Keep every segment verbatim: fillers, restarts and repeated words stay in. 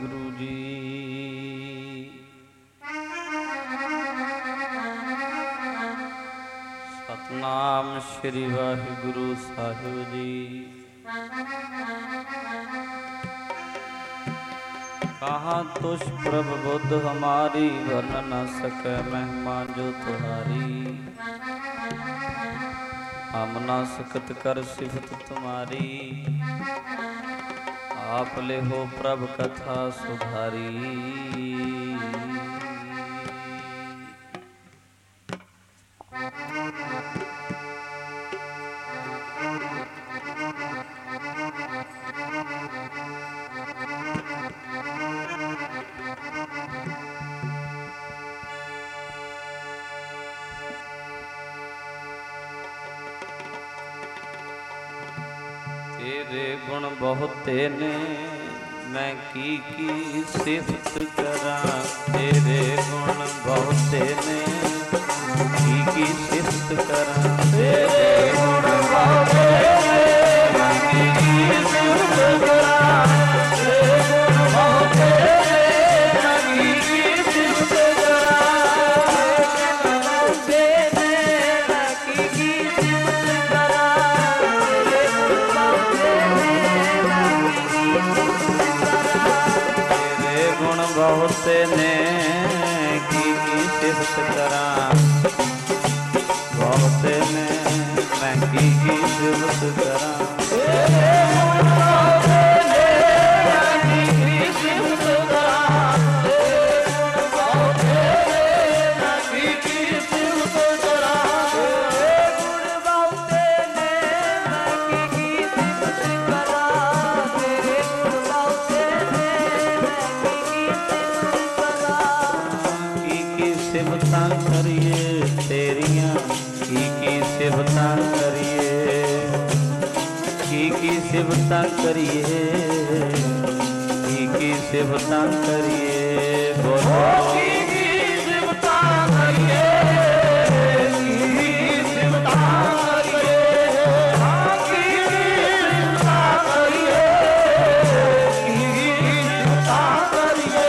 वाहिगुरु जी। सतनाम श्री वाहिगुरु साहिब जी। कहाँ तुष प्रभ बुद्ध हमारी, वर्ण न सके महिमा जो तुम्हारी। हम ना सकत कर सिफत तुम्हारी, आप ले हो प्रभ कथा सुधारी। तेरे गुण बहुते ने मैं की की सिफत करा। तेरे गुण बहुते ने की की सिफत करा। तेरे गुण बहुते ने मैं की की सिफत करा। तेरे गुण बहुते ने मैं की की सिफत करा। बहुते ने की की सिफत करा। बहुते ने मैं की की सिफत करा। बहुते ने मैं की की सिफत करा। बहुते ने मैं की की सिफत करा। बहुते ने मैं की की सिफत करा। तेरे गुण बहुते ने सिफतां करिए तेरियां, की की सिफतां करिए। की की सिफतां करिए, की की सिफतां करिए। बोलो की की सिफतां करिए। की की सिफतां करिए। हाँ की की सिफतां करिए। की की सिफतां करिए।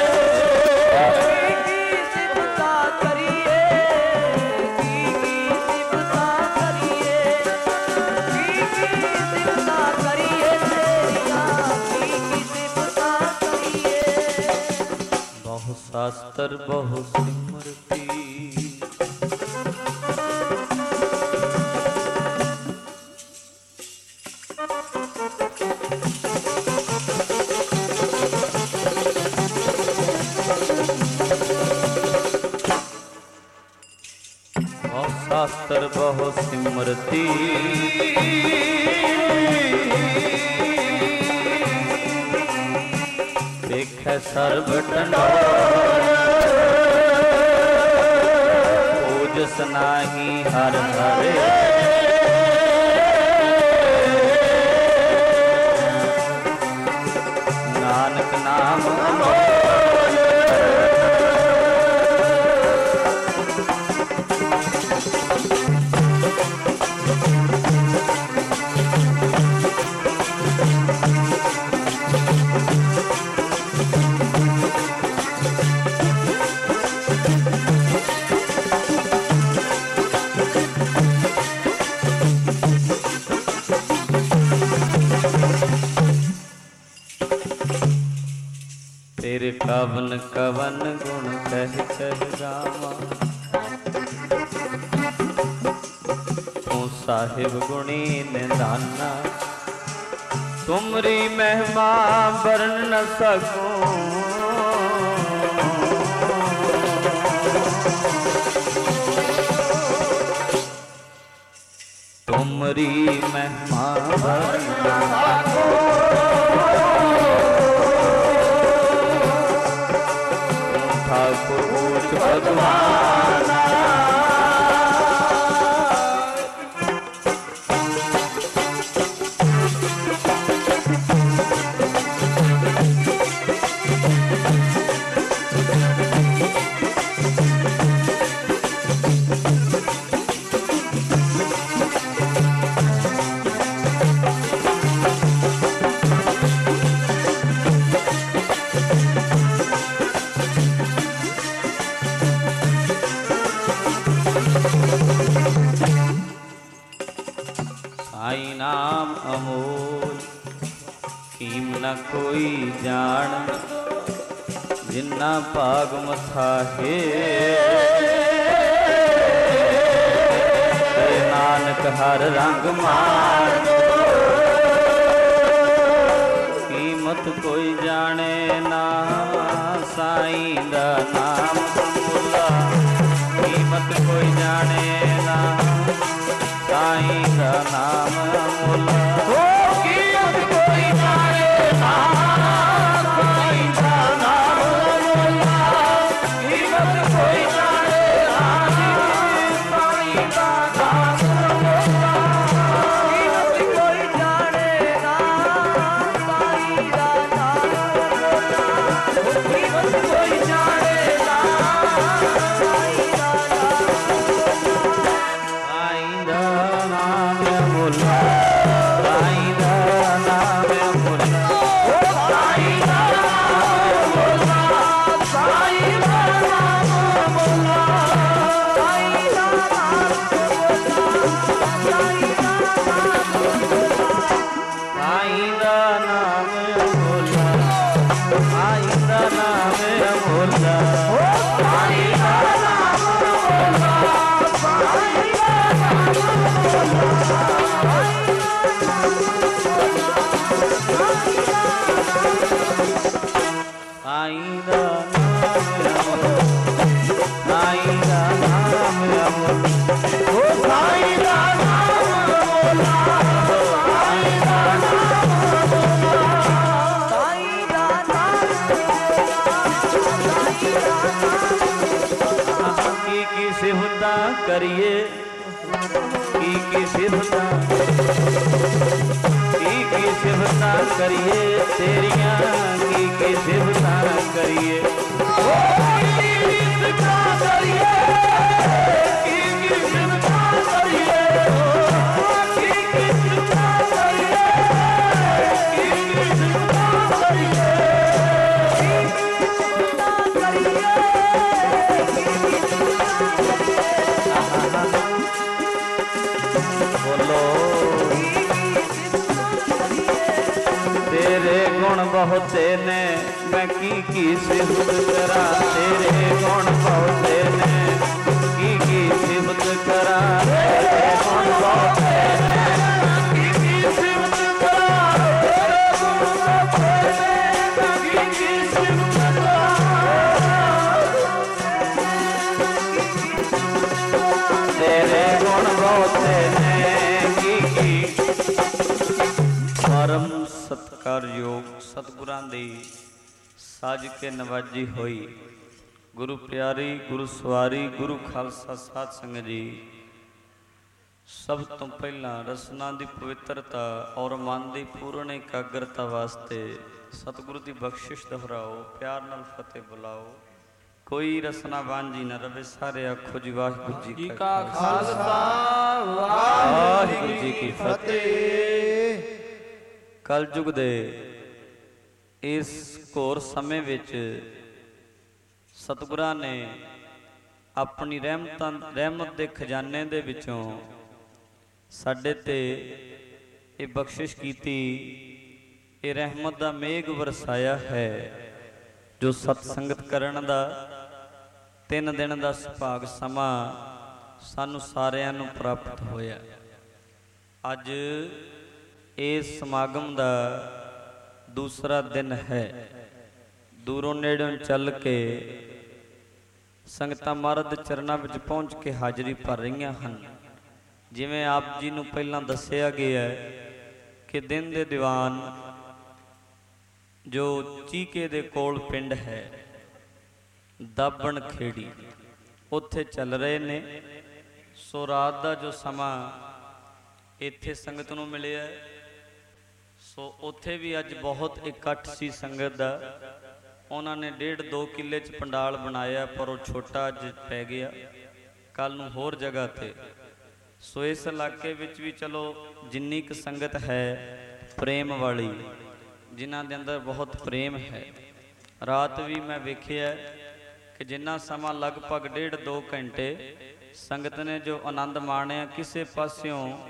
शास्त्र बहु सिमरती, बहु शास्त्र बहु सिमरती। देखे सर्ब टंडोर, पूजस नाही हर हरे। नानक नाम तेरे कवन कवन गुण कह कह गावा। तू साहिब गुणी निधाना, तुमरी महिमा वर्ण न सकूं। तुमरी महिमा वर्ण न सकूं। ठाकुर ऊंच भगवाना, साई नाम अमोल कीम न कोई जान जिन्ना भाग मथा है नानक हर रंग मान कीमत कोई जाने ना साईं दा नाम अमोला कीमत कोई जाने ना साईं दा नाम अमोला कीमत कोई जाने ना साईं दा नाम अमोला कीमत कोई जाने ना साईं दा नाम अमोला कीमत कोई जाने ना साईं दा नाम अमोला कीमत कोई जाने ना साईं दा नाम अमोला साईं दा नाम अमोला साईं दा नाम अमोला साईं दा नाम अमोला साईं दा नाम साईं दा नाम अमोला साईं दा नाम अमोला साईं दा नाम अमोला साईं दा नाम साईं दा नाम अमोला ओ साईं दा नाम अमोला साईं दा नाम अमोला साईं दा नाम की की सिफता करिए की की सिफता की की सिफता करिए तेरियां की की सिफता करिए ओ की सिफता करिए की की सिफता करिए की की सिफता करिए की की सिफता करिए की की सिफता करिए की की सिफता करिए बोलो तेरे गुण बहुते ने मैं की की सिफत करा तेरे गुण बहुते ने की की सिफत करा तेरे गुण बहुते ने की की सिफत करा तेरे गुण बहुते ने की की सिफत करा तेरे गुण बहुते ने की की परम सत्कारयोग सतगुरां दी साज के नवाजी होई गुरु प्यारी गुरु सवारी गुरु खालसा साध संगत जी सब तो पहला रसना की पवित्रता और मन की पूर्ण एकाग्रता वास्ते सतगुरु की बख्शिश दोहराओ प्यार नाल फतेह बुलाओ कोई रसना वांझी न रवे सारे आखो जी वाहिगुरू जी का खालसा वाहिगुरू जी की फतेह। कलयुग दे इस घोर समय विच सतगुरां ने अपनी रहमतां रहमत दे खजाने दे विचों साडे ते ये बख्शिश कीती ये रहमत दा मेघ वरसाया है जो सतसंगत करन दा तीन दिन दा सुभाग समा सानू सारियां नू प्राप्त होया। अज इस समागम का दूसरा दिन है। दूरों नेड़ों चल के संगतां महाराज दे चरनां विच पहुँच के हाज़री भर रही हैं। जिवें आप जी नूं पहलां दस्सिया गया है कि दिन दे दीवान जो चीके दे कोल पिंड है दाबण खेड़ी उत्थे चल रहे ने। सो रात का जो समा इत्थे संगत नूं मिलिया सो उत्थे भी अज बहुत इकट्ठ सी संगत दा। उन्होंने डेढ़ दो किले च पंडाल बनाया पर वो छोटा अज पै गया कल नूं होर जगह ते। सो इस इलाके विच भी चलो जिन्नी क संगत है प्रेम वाली जिन्हां दे अंदर बहुत प्रेम है। रात भी मैं वेखिया कि जिन्ना समा लगभग डेढ़ दो घंटे संगत ने जो आनंद माणिया किसी पास्यों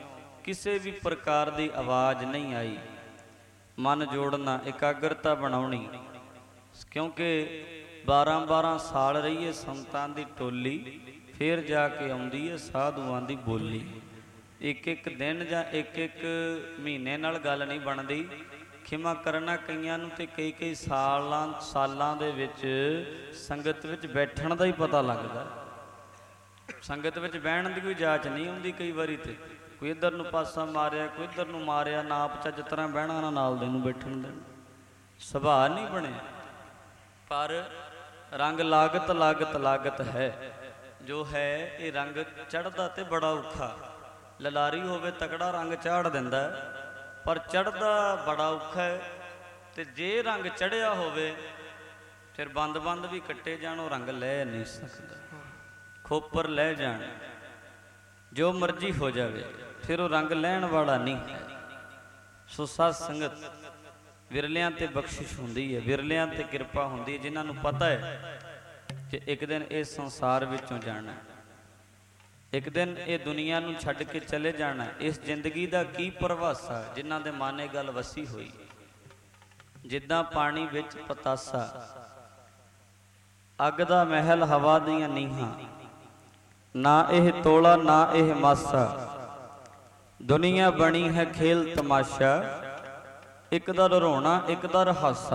ਕਿਸੇ ਵੀ ਪ੍ਰਕਾਰ ਦੀ ਆਵਾਜ਼ ਨਹੀਂ ਆਈ। ਮਨ ਜੋੜਨਾ, ਇਕਾਗਰਤਾ ਬਣਾਉਣੀ, ਕਿਉਂਕਿ ਬਾਰਾਂ ਬਾਰਾਂ ਸਾਲ ਰਹੀਏ ਸੰਤਾਂ ਦੀ ਟੋਲੀ, ਫਿਰ ਜਾ ਕੇ ਆਉਂਦੀ ਹੈ ਸਾਧੂਆਂ ਦੀ ਬੋਲੀ। ਇੱਕ ਇੱਕ ਦਿਨ ਜਾਂ ਇੱਕ ਇੱਕ ਮਹੀਨੇ ਨਾਲ ਗੱਲ ਨਹੀਂ ਬਣਦੀ। ਖਿਮਾ ਕਰਨਾ, ਕਈਆਂ ਨੂੰ ਤੇ ਕਈ ਕਈ ਸਾਲਾਂ ਸਾਲਾਂ ਦੇ ਵਿੱਚ ਸੰਗਤ ਵਿੱਚ ਬੈਠਣ ਦਾ ਹੀ ਪਤਾ ਲੱਗਦਾ। ਸੰਗਤ ਵਿੱਚ ਬਹਿਣ ਦੀ ਕੋਈ ਜਾਚ ਨਹੀਂ ਆਉਂਦੀ। ਕਈ ਵਾਰੀ ਤੇ ਕੋਈ ਇੱਧਰ ਨੂੰ ਪਾਸਾ ਮਾਰਿਆ, ਕੋਈ ਇੱਧਰ ਨੂੰ ਮਾਰਿਆ, ਨਾ ਆਪ ਚੱਜ ਤਰ੍ਹਾਂ ਬਹਿਣਾ ਨਾ ਨਾਲ ਦੇ ਨੂੰ ਬੈਠਣ ਦੇ, ਸੁਭਾਅ ਨਹੀਂ ਬਣਿਆ। ਪਰ ਰੰਗ ਲਾਗਤ ਲਾਗਤ ਲਾਗਤ ਹੈ ਜੋ ਹੈ, ਇਹ ਰੰਗ ਚੜ੍ਹਦਾ ਤੇ ਬੜਾ ਔਖਾ। ਲਲਾਰੀ ਹੋਵੇ ਤਕੜਾ ਰੰਗ ਚਾੜ ਦਿੰਦਾ, ਪਰ ਚੜ੍ਹਦਾ ਬੜਾ ਔਖਾ ਹੈ। ਤੇ ਜੇ ਰੰਗ ਚੜ੍ਹਿਆ ਹੋਵੇ ਫਿਰ ਬੰਦ ਬੰਦ ਵੀ ਕੱਟੇ ਜਾਣ, ਉਹ ਰੰਗ ਲੈ ਨਹੀਂ ਸਕਦਾ। ਖੋਪਰ ਲੈ ਜਾਣ, ਜੋ ਮਰਜ਼ੀ ਹੋ ਜਾਵੇ, ਫਿਰ ਉਹ ਰੰਗ ਲੈਣ ਵਾਲਾ ਨਹੀਂ ਹੈ। ਸੋ ਸਾਧ ਸੰਗਤ, ਵਿਰਲਿਆਂ ਤੇ ਬਖਸ਼ਿਸ਼ ਹੁੰਦੀ ਹੈ, ਵਿਰਲਿਆਂ ਤੇ ਕਿਰਪਾ ਹੁੰਦੀ ਹੈ, ਜਿਨ੍ਹਾਂ ਨੂੰ ਪਤਾ ਹੈ ਕਿ ਇੱਕ ਦਿਨ ਇਸ ਸੰਸਾਰ ਵਿੱਚੋਂ ਜਾਣਾ, ਇੱਕ ਦਿਨ ਇਹ ਦੁਨੀਆ ਨੂੰ ਛੱਡ ਕੇ ਚਲੇ ਜਾਣਾ। ਇਸ ਜ਼ਿੰਦਗੀ ਦਾ ਕੀ ਪ੍ਰਭਾਸਾ, ਜਿਨ੍ਹਾਂ ਦੇ ਮਨ ਇਹ ਗੱਲ ਵਸੀ ਹੋਈ। ਜਿੱਦਾਂ ਪਾਣੀ ਵਿੱਚ ਪਤਾਸਾ, ਅੱਗ ਦਾ ਮਹਿਲ ਹਵਾ ਦੀਆਂ ਨੀਹਾਂ, ਨਾ ਇਹ ਤੋਲਾ ਨਾ ਇਹ ਮਾਸਾ, ਦੁਨੀਆ ਬਣੀ ਹੈ ਖੇਲ ਤਮਾਸ਼ਾ, ਇੱਕ ਦਾ ਰੋਣਾ ਇੱਕ ਦਾ ਹਾਸਾ।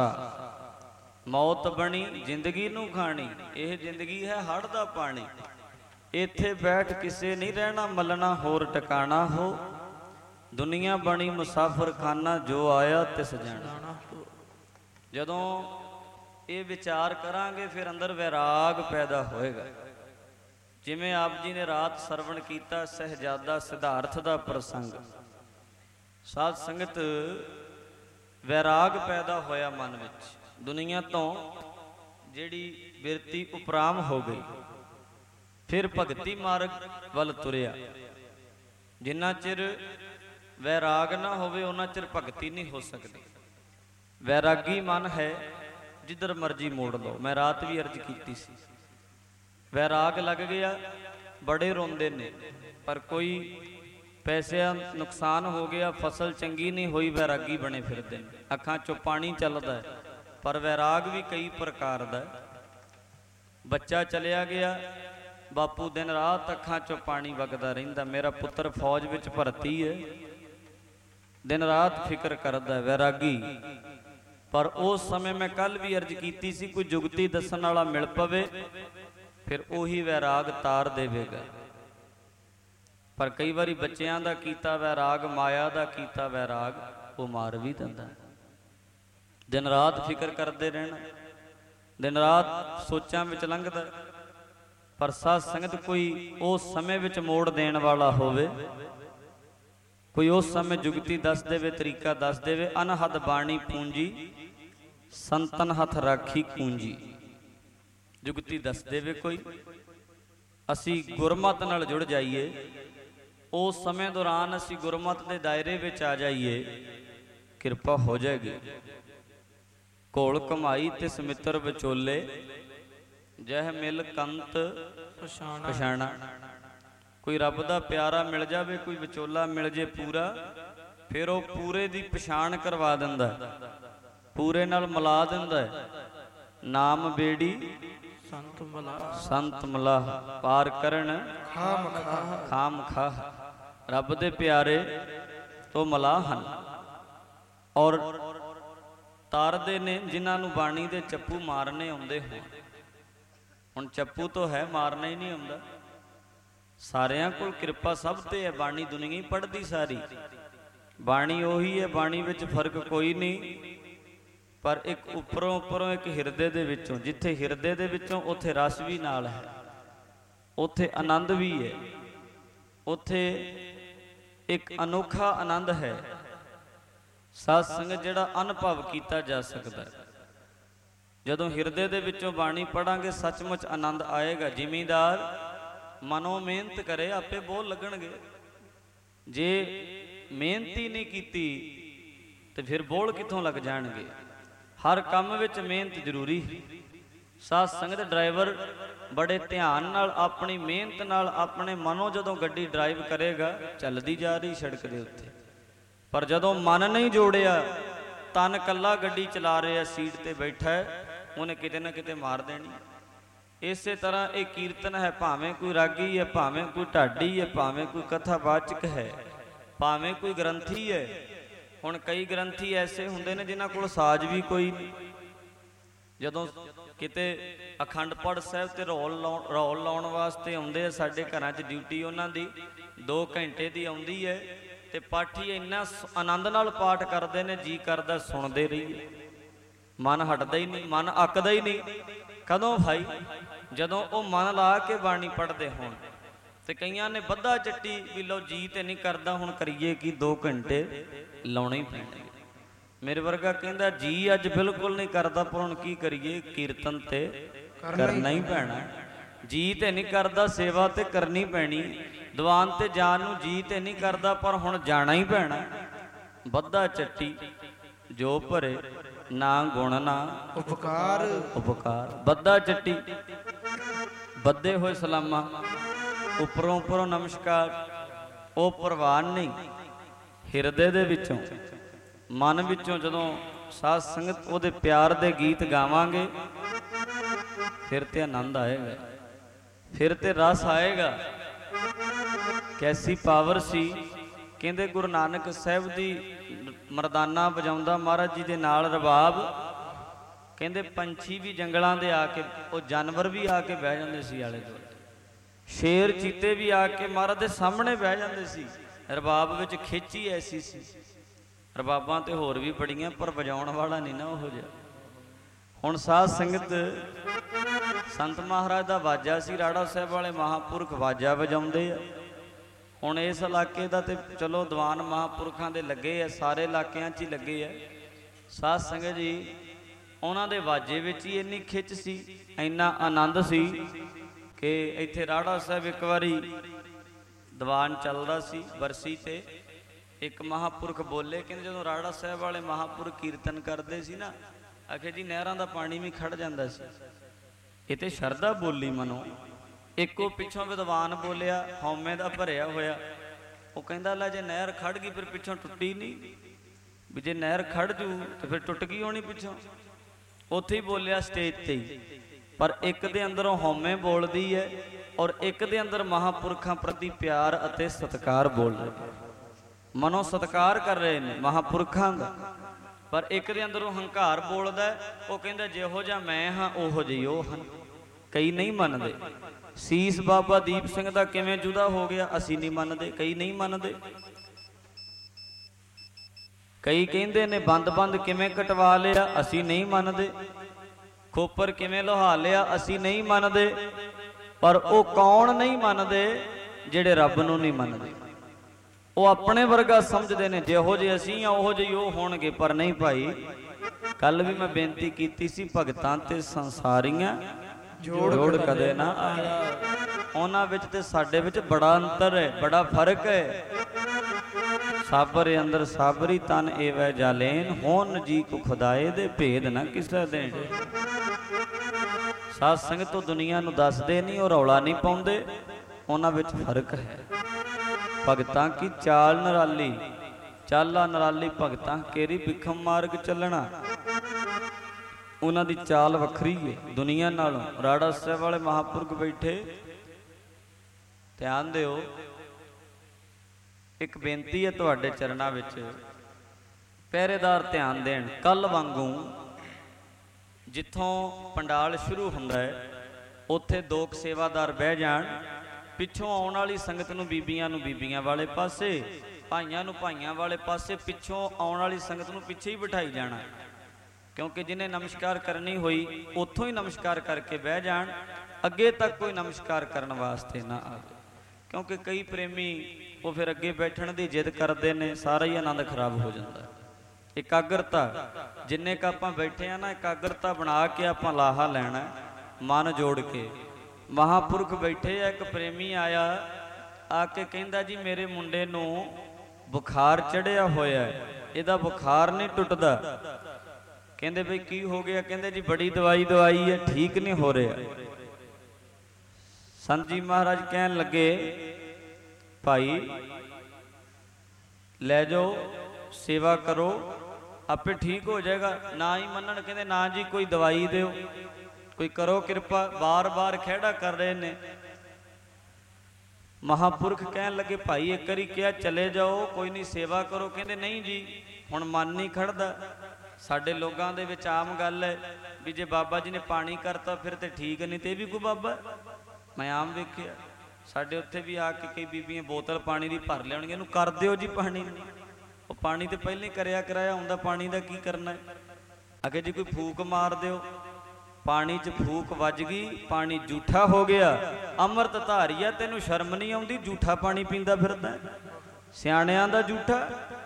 ਮੌਤ ਬਣੀ ਜ਼ਿੰਦਗੀ ਨੂੰ ਖਾਣੀ, ਇਹ ਜ਼ਿੰਦਗੀ ਹੈ ਹੜ੍ਹ ਦਾ ਪਾਣੀ। ਇੱਥੇ ਬੈਠ ਕਿਸੇ ਨਹੀਂ ਰਹਿਣਾ, ਮੱਲਣਾ ਹੋਰ ਟਿਕਾਣਾ ਹੋ। ਦੁਨੀਆ ਬਣੀ ਮੁਸਾਫਰ ਖਾਨਾ, ਜੋ ਆਇਆ ਤਿਸ ਜਾਣਾ। ਜਦੋਂ ਇਹ ਵਿਚਾਰ ਕਰਾਂਗੇ ਫਿਰ ਅੰਦਰ ਵੈਰਾਗ ਪੈਦਾ ਹੋਏਗਾ। ਜਿਵੇਂ ਆਪ ਜੀ ਨੇ ਰਾਤ ਸਰਵਣ ਕੀਤਾ ਸਹਿਜਾਦਾ ਸਿਧਾਰਥ ਦਾ ਪ੍ਰਸੰਗ, ਸਾਧ ਸੰਗਤ ਵੈਰਾਗ ਪੈਦਾ ਹੋਇਆ ਮਨ ਵਿੱਚ। ਦੁਨੀਆ ਤੋਂ ਜਿਹੜੀ ਬਿਰਤੀ ਉਪਰਾਮ ਹੋ ਗਈ, ਫਿਰ ਭਗਤੀ ਮਾਰਗ ਵੱਲ ਤੁਰਿਆ। ਜਿੰਨਾ ਚਿਰ ਵੈਰਾਗ ਨਾ ਹੋਵੇ ਉਹਨਾਂ ਚਿਰ ਭਗਤੀ ਨਹੀਂ ਹੋ ਸਕਦੀ। ਵੈਰਾਗੀ ਮਨ ਹੈ, ਜਿੱਧਰ ਮਰਜ਼ੀ ਮੋੜ ਲਓ। ਮੈਂ ਰਾਤ ਵੀ ਅਰਜ਼ ਕੀਤੀ ਸੀ, ਵੈਰਾਗ ਲੱਗ ਗਿਆ, ਬੜੇ ਰੋਂਦੇ ਨੇ, ਪਰ ਕੋਈ ਪੈਸਿਆਂ ਨੁਕਸਾਨ ਹੋ ਗਿਆ, ਫਸਲ ਚੰਗੀ ਨਹੀਂ ਹੋਈ, ਵੈਰਾਗੀ ਬਣੇ ਫਿਰਦੇ ਨੇ। ਅੱਖਾਂ 'ਚੋਂ ਪਾਣੀ ਚੱਲਦਾ ਹੈ, ਪਰ ਵੈਰਾਗ ਵੀ ਕਈ ਪ੍ਰਕਾਰ ਦਾ। ਬੱਚਾ ਚਲਿਆ ਗਿਆ, ਬਾਪੂ ਦਿਨ ਰਾਤ ਅੱਖਾਂ 'ਚੋਂ ਪਾਣੀ ਵਗਦਾ ਰਹਿੰਦਾ, ਮੇਰਾ ਪੁੱਤਰ ਫੌਜ ਵਿੱਚ ਭਰਤੀ ਹੈ, ਦਿਨ ਰਾਤ ਫਿਕਰ ਕਰਦਾ, ਵੈਰਾਗੀ। ਪਰ ਉਸ ਸਮੇਂ ਮੈਂ ਕੱਲ ਵੀ ਅਰਜ਼ ਕੀਤੀ ਸੀ, ਕੋਈ ਜੁਗਤੀ ਦੱਸਣ ਵਾਲਾ ਮਿਲ ਪਵੇ ਫਿਰ ਉਹੀ ਵੈਰਾਗ ਤਾਰ ਦੇਵੇਗਾ। ਪਰ ਕਈ ਵਾਰੀ ਬੱਚਿਆਂ ਦਾ ਕੀਤਾ ਵੈਰਾਗ, ਮਾਇਆ ਦਾ ਕੀਤਾ ਵੈਰਾਗ, ਉਹ ਮਾਰ ਵੀ ਦਿੰਦਾ। ਦਿਨ ਰਾਤ ਫਿਕਰ ਕਰਦੇ ਰਹਿਣਾ, ਦਿਨ ਰਾਤ ਸੋਚਾਂ ਵਿੱਚ ਲੰਘਦਾ। ਪਰ ਸਾਧ ਸੰਗਤ ਕੋਈ ਉਸ ਸਮੇਂ ਵਿੱਚ ਮੋੜ ਦੇਣ ਵਾਲਾ ਹੋਵੇ, ਕੋਈ ਉਸ ਸਮੇਂ ਜੁਗਤੀ ਦੱਸ ਦੇਵੇ, ਤਰੀਕਾ ਦੱਸ ਦੇਵੇ। ਅਨਹਦ ਬਾਣੀ ਪੂੰਜੀ ਸੰਤਨ ਹੱਥ ਰਾਖੀ ਕੂੰਜੀ, ਜੁਗਤੀ ਦੱਸ ਦੇਵੇ ਕੋਈ, ਅਸੀਂ ਗੁਰਮਤਿ ਨਾਲ ਜੁੜ ਜਾਈਏ, ਉਸ ਸਮੇਂ ਦੌਰਾਨ ਅਸੀਂ ਗੁਰਮਤਿ ਦੇ ਦਾਇਰੇ ਵਿੱਚ ਆ ਜਾਈਏ, ਕਿਰਪਾ ਹੋ ਜਾਏਗੀ। ਘੋਲ ਕਮਾਈ ਤਿਸ ਮਿੱਤਰ ਵਿਚੋਲੇ, ਜਹ ਮਿਲ ਕੰਤ ਪਛਾਣਾ। ਕੋਈ ਰੱਬ ਦਾ ਪਿਆਰਾ ਮਿਲ ਜਾਵੇ, ਕੋਈ ਵਿਚੋਲਾ ਮਿਲ ਜੇ ਪੂਰਾ, ਫਿਰ ਉਹ ਪੂਰੇ ਦੀ ਪਛਾਣ ਕਰਵਾ ਦਿੰਦਾ, ਪੂਰੇ ਨਾਲ ਮਿਲਾ ਦਿੰਦਾ। ਨਾਮ ਬੇੜੀ ਸੰਤ ਮਲਾਹ, ਸੰਤ ਮਲਾਹ ਪਾਰ ਕਰਨ ਖਾਮ ਖਾਹ, ਖਾਮ ਖਾਹ। ਰੱਬ ਦੇ ਪਿਆਰੇ ਤੋਂ ਮਲਾਹ ਹਨ, ਔਰ ਤਾਰਦੇ ਨੇ ਜਿਨ੍ਹਾਂ ਨੂੰ ਬਾਣੀ ਦੇ ਚੱਪੂ ਮਾਰਨੇ ਆਉਂਦੇ ਹੋਣ। ਹੁਣ ਚੱਪੂ ਤੋਂ ਹੈ, ਮਾਰਨਾ ਹੀ ਨਹੀਂ ਆਉਂਦਾ। ਸਾਰਿਆਂ ਕੋਲ ਕਿਰਪਾ ਸਭ ਤੇ ਹੈ, ਬਾਣੀ ਦੁਨੀਆ ਹੀ ਪੜ੍ਹਦੀ ਸਾਰੀ। ਬਾਣੀ ਉਹੀ ਹੈ, ਬਾਣੀ ਵਿੱਚ ਫਰਕ ਕੋਈ ਨਹੀਂ। ਪਰ ਇੱਕ ਉੱਪਰੋਂ ਉੱਪਰੋਂ ਇੱਕ ਹਿਰਦੇ ਦੇ ਵਿੱਚੋਂ, ਜਿੱਥੇ ਹਿਰਦੇ ਦੇ ਵਿੱਚੋਂ ਉੱਥੇ ਰਸ ਵੀ ਨਾਲ ਹੈ, ਉੱਥੇ ਆਨੰਦ ਵੀ ਹੈ, ਉੱਥੇ ਇੱਕ ਅਨੋਖਾ ਆਨੰਦ ਹੈ। ਸਾਧ ਸੰਗਤ ਜਿਹੜਾ ਅਨੁਭਵ ਕੀਤਾ ਜਾ ਸਕਦਾ ਹੈ। ਜਦੋਂ ਹਿਰਦੇ ਦੇ ਵਿੱਚੋਂ ਬਾਣੀ ਪੜਾਂਗੇ ਸੱਚਮੁੱਚ ਆਨੰਦ ਆਏਗਾ। ਜ਼ਿਮੀਂਦਾਰ ਮਨੋਂ ਮਿਹਨਤ ਕਰੇ, ਆਪੇ ਬੋਲ ਲੱਗਣਗੇ। ਜੇ ਮਿਹਨਤ ਹੀ ਨਹੀਂ ਕੀਤੀ ਤੇ ਫਿਰ ਬੋਲ ਕਿੱਥੋਂ ਲੱਗ ਜਾਣਗੇ। ਹਰ ਕੰਮ ਵਿੱਚ ਮਿਹਨਤ ਜ਼ਰੂਰੀ। ਸਾਧ ਸੰਗਤ ਡਰਾਈਵਰ बड़े ध्यान नाल अपनी मेहनत नाल अपने मनों जदों गड्डी ड्राइव करेगा चलती जा रही सड़क के उत्ते, पर जदों मन नहीं जोड़िया तन कला गड्डी चला रहा सीट ते बैठा है उन्हें किते ना किते मार देनी। इस तरह ये कीर्तन है, भावें कोई रागी है, भावें कोई ढाडी है, भावें कोई कथावाचक है, भावें कोई ग्रंथी है। हुण कई ग्रंथी ऐसे हुंदे ने जिन्हां कोल साज भी कोई नहीं, जदों किते अखंड पाठ साहिब ते रौल लाउण रौल लाउण वास्ते आउंदे आ, साडे घरां 'च ड्यूटी उन्हां दी दो घंटे दी आउंदी है ते पाठी इन्ना आनंद नाल पाठ करदे ने, जी करदा सुणदे रहीए, मन हटदा ही नहीं, मन अकदा ही नहीं। कदों भाई जदों वो मन ला के बाणी पढ़दे होण। ते कईयां ने बद्धा चट्टी भी लो जी ते नहीं करदा, हुण करिए कि दो घंटे लाउणे ही पैणे। मेरे वर्गा कहंदा जी अज बिल्कुल नहीं करदा, पर हुण की करिए, कीर्तन ते करना ही पैना। जी ते नहीं करदा, सेवा ते करनी पैनी। दीवान ते जान नूं जी ते नहीं करदा, पर हुण जाना ही पैना। बद्धा चट्टी जो भरे ना गुण ना उपकार उपकार। बद्धा चट्टी बद्दे होए सलामा, उपरों उपरों नमस्कार, वो प्रवान नहीं, हिरदे दे विचों मन विचों जदों साध संगत उहदे प्यार दे गीत गावांगे फिर ते आनंद आएगा, फिर ते रस आएगा। कैसी पावर सी, कहंदे गुरु नानक साहिब दी मरदाना वजाउंदा महाराज जी दे नाल रबाब, कहंदे पंछी भी जंगलां दे आके, वो जानवर भी आके बह जांदे सी आले दुआले, शेर चीते भी आके महाराज दे सामने बह जांदे सी। रबाब विच खिच ही ऐसी सी। रबाबां ते होर भी बड़ियां, पर वजाउण वाला नहीं ना ओहो जिहा। हुण साध संगत संत महाराज दा वाजा सी, राड़ा साहिब वाले महापुरख वाजा वजाउंदे आ। हुण इस इलाके दा ते चलो दीवान महापुरखां दे लगे आ, सारे इलाकिਆਂ 'ਚ ही लगे आ। साध संगत जी उन्हां दे वाजे विच ही इन्नी खिच सी, इन्ना आनंद सी कि इत्थे राड़ा साहिब एक वारी दीवान चलदा सी बरसी ते, एक महापुरख बोले, कहते जो राड़ा साहिब वाले महापुरख कीर्तन करते सी ना, आखे जी नहरां दा पानी भी खड़ जांदा सी। ये तो शरदा बोली मनो। एक पिछों विद्वान बोलिया हौमे दा भरिया होया, वो कहंदा ला जे नहर खड़ गई फिर पिछों टुटी नहीं, भी जे नहर खड़ जू तो फिर टुट गई होनी पिछों। उत्थे ही बोलिया स्टेज ते ही, पर एक दे अंदरों हौमे बोलदी है और एक दे अंदर महापुरखां प्रति प्यार अते सत्कार बोल रहे, मनो सत्कार कर रहे हैं महापुरखां दा। पर एक दे अंदरों हंकार बोलदा है, वो कहंदा जिहो जिहा मैं हाँ ओहो जिही ओह हन। कई नहीं मनदे। सीस बाबा दीप सिंह दा किवें जुदा हो गया, असीं नहीं मनदे, कई नहीं मनदे। कई कहंदे ने बंद बंद किवें कटवा लिया, असीं नहीं मनदे। खोपर किवें लोहा लिया, असीं नहीं मनदे। पर वो कौन नहीं मनदे? जिहड़े रब नूं नहीं मनदे। वो अपने वर्गा समझते हैं, जिहो जे असीं आ ओहो जिही ओह होणगे। पर नहीं भाई, कल भी मैं बेनती कीती सी, भगतां ते संसारियां जोड़, जोड़ कदे ना आया। उन्हां विच ते साडे विच बड़ा अंतर है, बड़ा फर्क है। साबर अंदर साबरी तन एवै जालेन, होन जी को खुदाए दे भेद ना किसे देण। साध संगत तो दुनिया नूं दसदे नहीं, और रौला नहीं पाउंदे, उन्हां विच फर्क है। भगतां की चाल नराली, चाला नराली भगतां केरी बिखम मार्ग चलना, उन्हां दी चाल वखरी है दुनिया नालों। राड़ा साहिब वाले महापुरख बैठे, ध्यान दिओ, एक बेनती है तुहाडे चरणां विच, पहरेदार ध्यान देण। कल वांगू जिथों पंडाल शुरू हुंदा है, उत्थे दो सेवादार बह जाण, पिछों आउण वाली संगत नूं बीबियां नूं बीबियां वाले पासे, भाइयां नूं भाइयां वाले पासे, पिछों आउण वाली संगत नूं पिछे ही बिठाई जाना। क्योंकि जिन्हें नमस्कार करनी हुई उत्थों ही नमस्कार करके बह जाण, अगे तक कोई नमस्कार करने वास्ते ना आवे। क्योंकि कई प्रेमी वो फिर अगे बैठण की जिद करते हैं, सारा ही आनंद खराब हो जाता है। एकाग्रता जिन्ने क आपां बैठे हैं ना, एकाग्रता बना के आपां लाहा लैना, मन जोड़ के। महापुरख बैठे, एक प्रेमी आया आके कहंदा जी मेरे मुंडे नूं बुखार चढ़िया होया है, इहदा बुखार नहीं टुटदा। कहंदे बई की हो गया? कहंदे जी बड़ी दवाई दवाई है, ठीक नहीं हो रहा। ਸੰਤ ਜੀ ਮਹਾਰਾਜ ਕਹਿਣ ਲੱਗੇ ਭਾਈ ਲੈ ਜਾਓ सेवा करो आपे ठीक हो जाएगा। ना ही मनन, कहते ना जी कोई दवाई दो, कोई करो कृपा, बार बार खहड़ा कर रहे ने। महापुरख कह लगे भाई एक बारी क्या चले जाओ कोई नहीं सेवा करो, कहते नहीं जी हुण मन नहीं खड़दा। साडे लोगां दे विच आम गल है भी जे बाबा जी ने पानी करता फिर तो ठीक नहीं, तो भी कोई बाबा मैं आम वेखिया साडे उत्थे भी आके कई बीबियां बोतल पानी दी भर लियाउणगीਆਂ, इहनूं कर दिओ जी पानी। वो पानी तो पहले कराया कराया आउंदा, पानी का की करना है। अगे जी कोई फूक मार दो, पानी च फूक वज गई, पानी जूठा हो गया। अमृत धारिया तेनू शर्म नहीं आउंदी, जूठा पानी पींदा फिरदा। सियाणियां दा जूठा,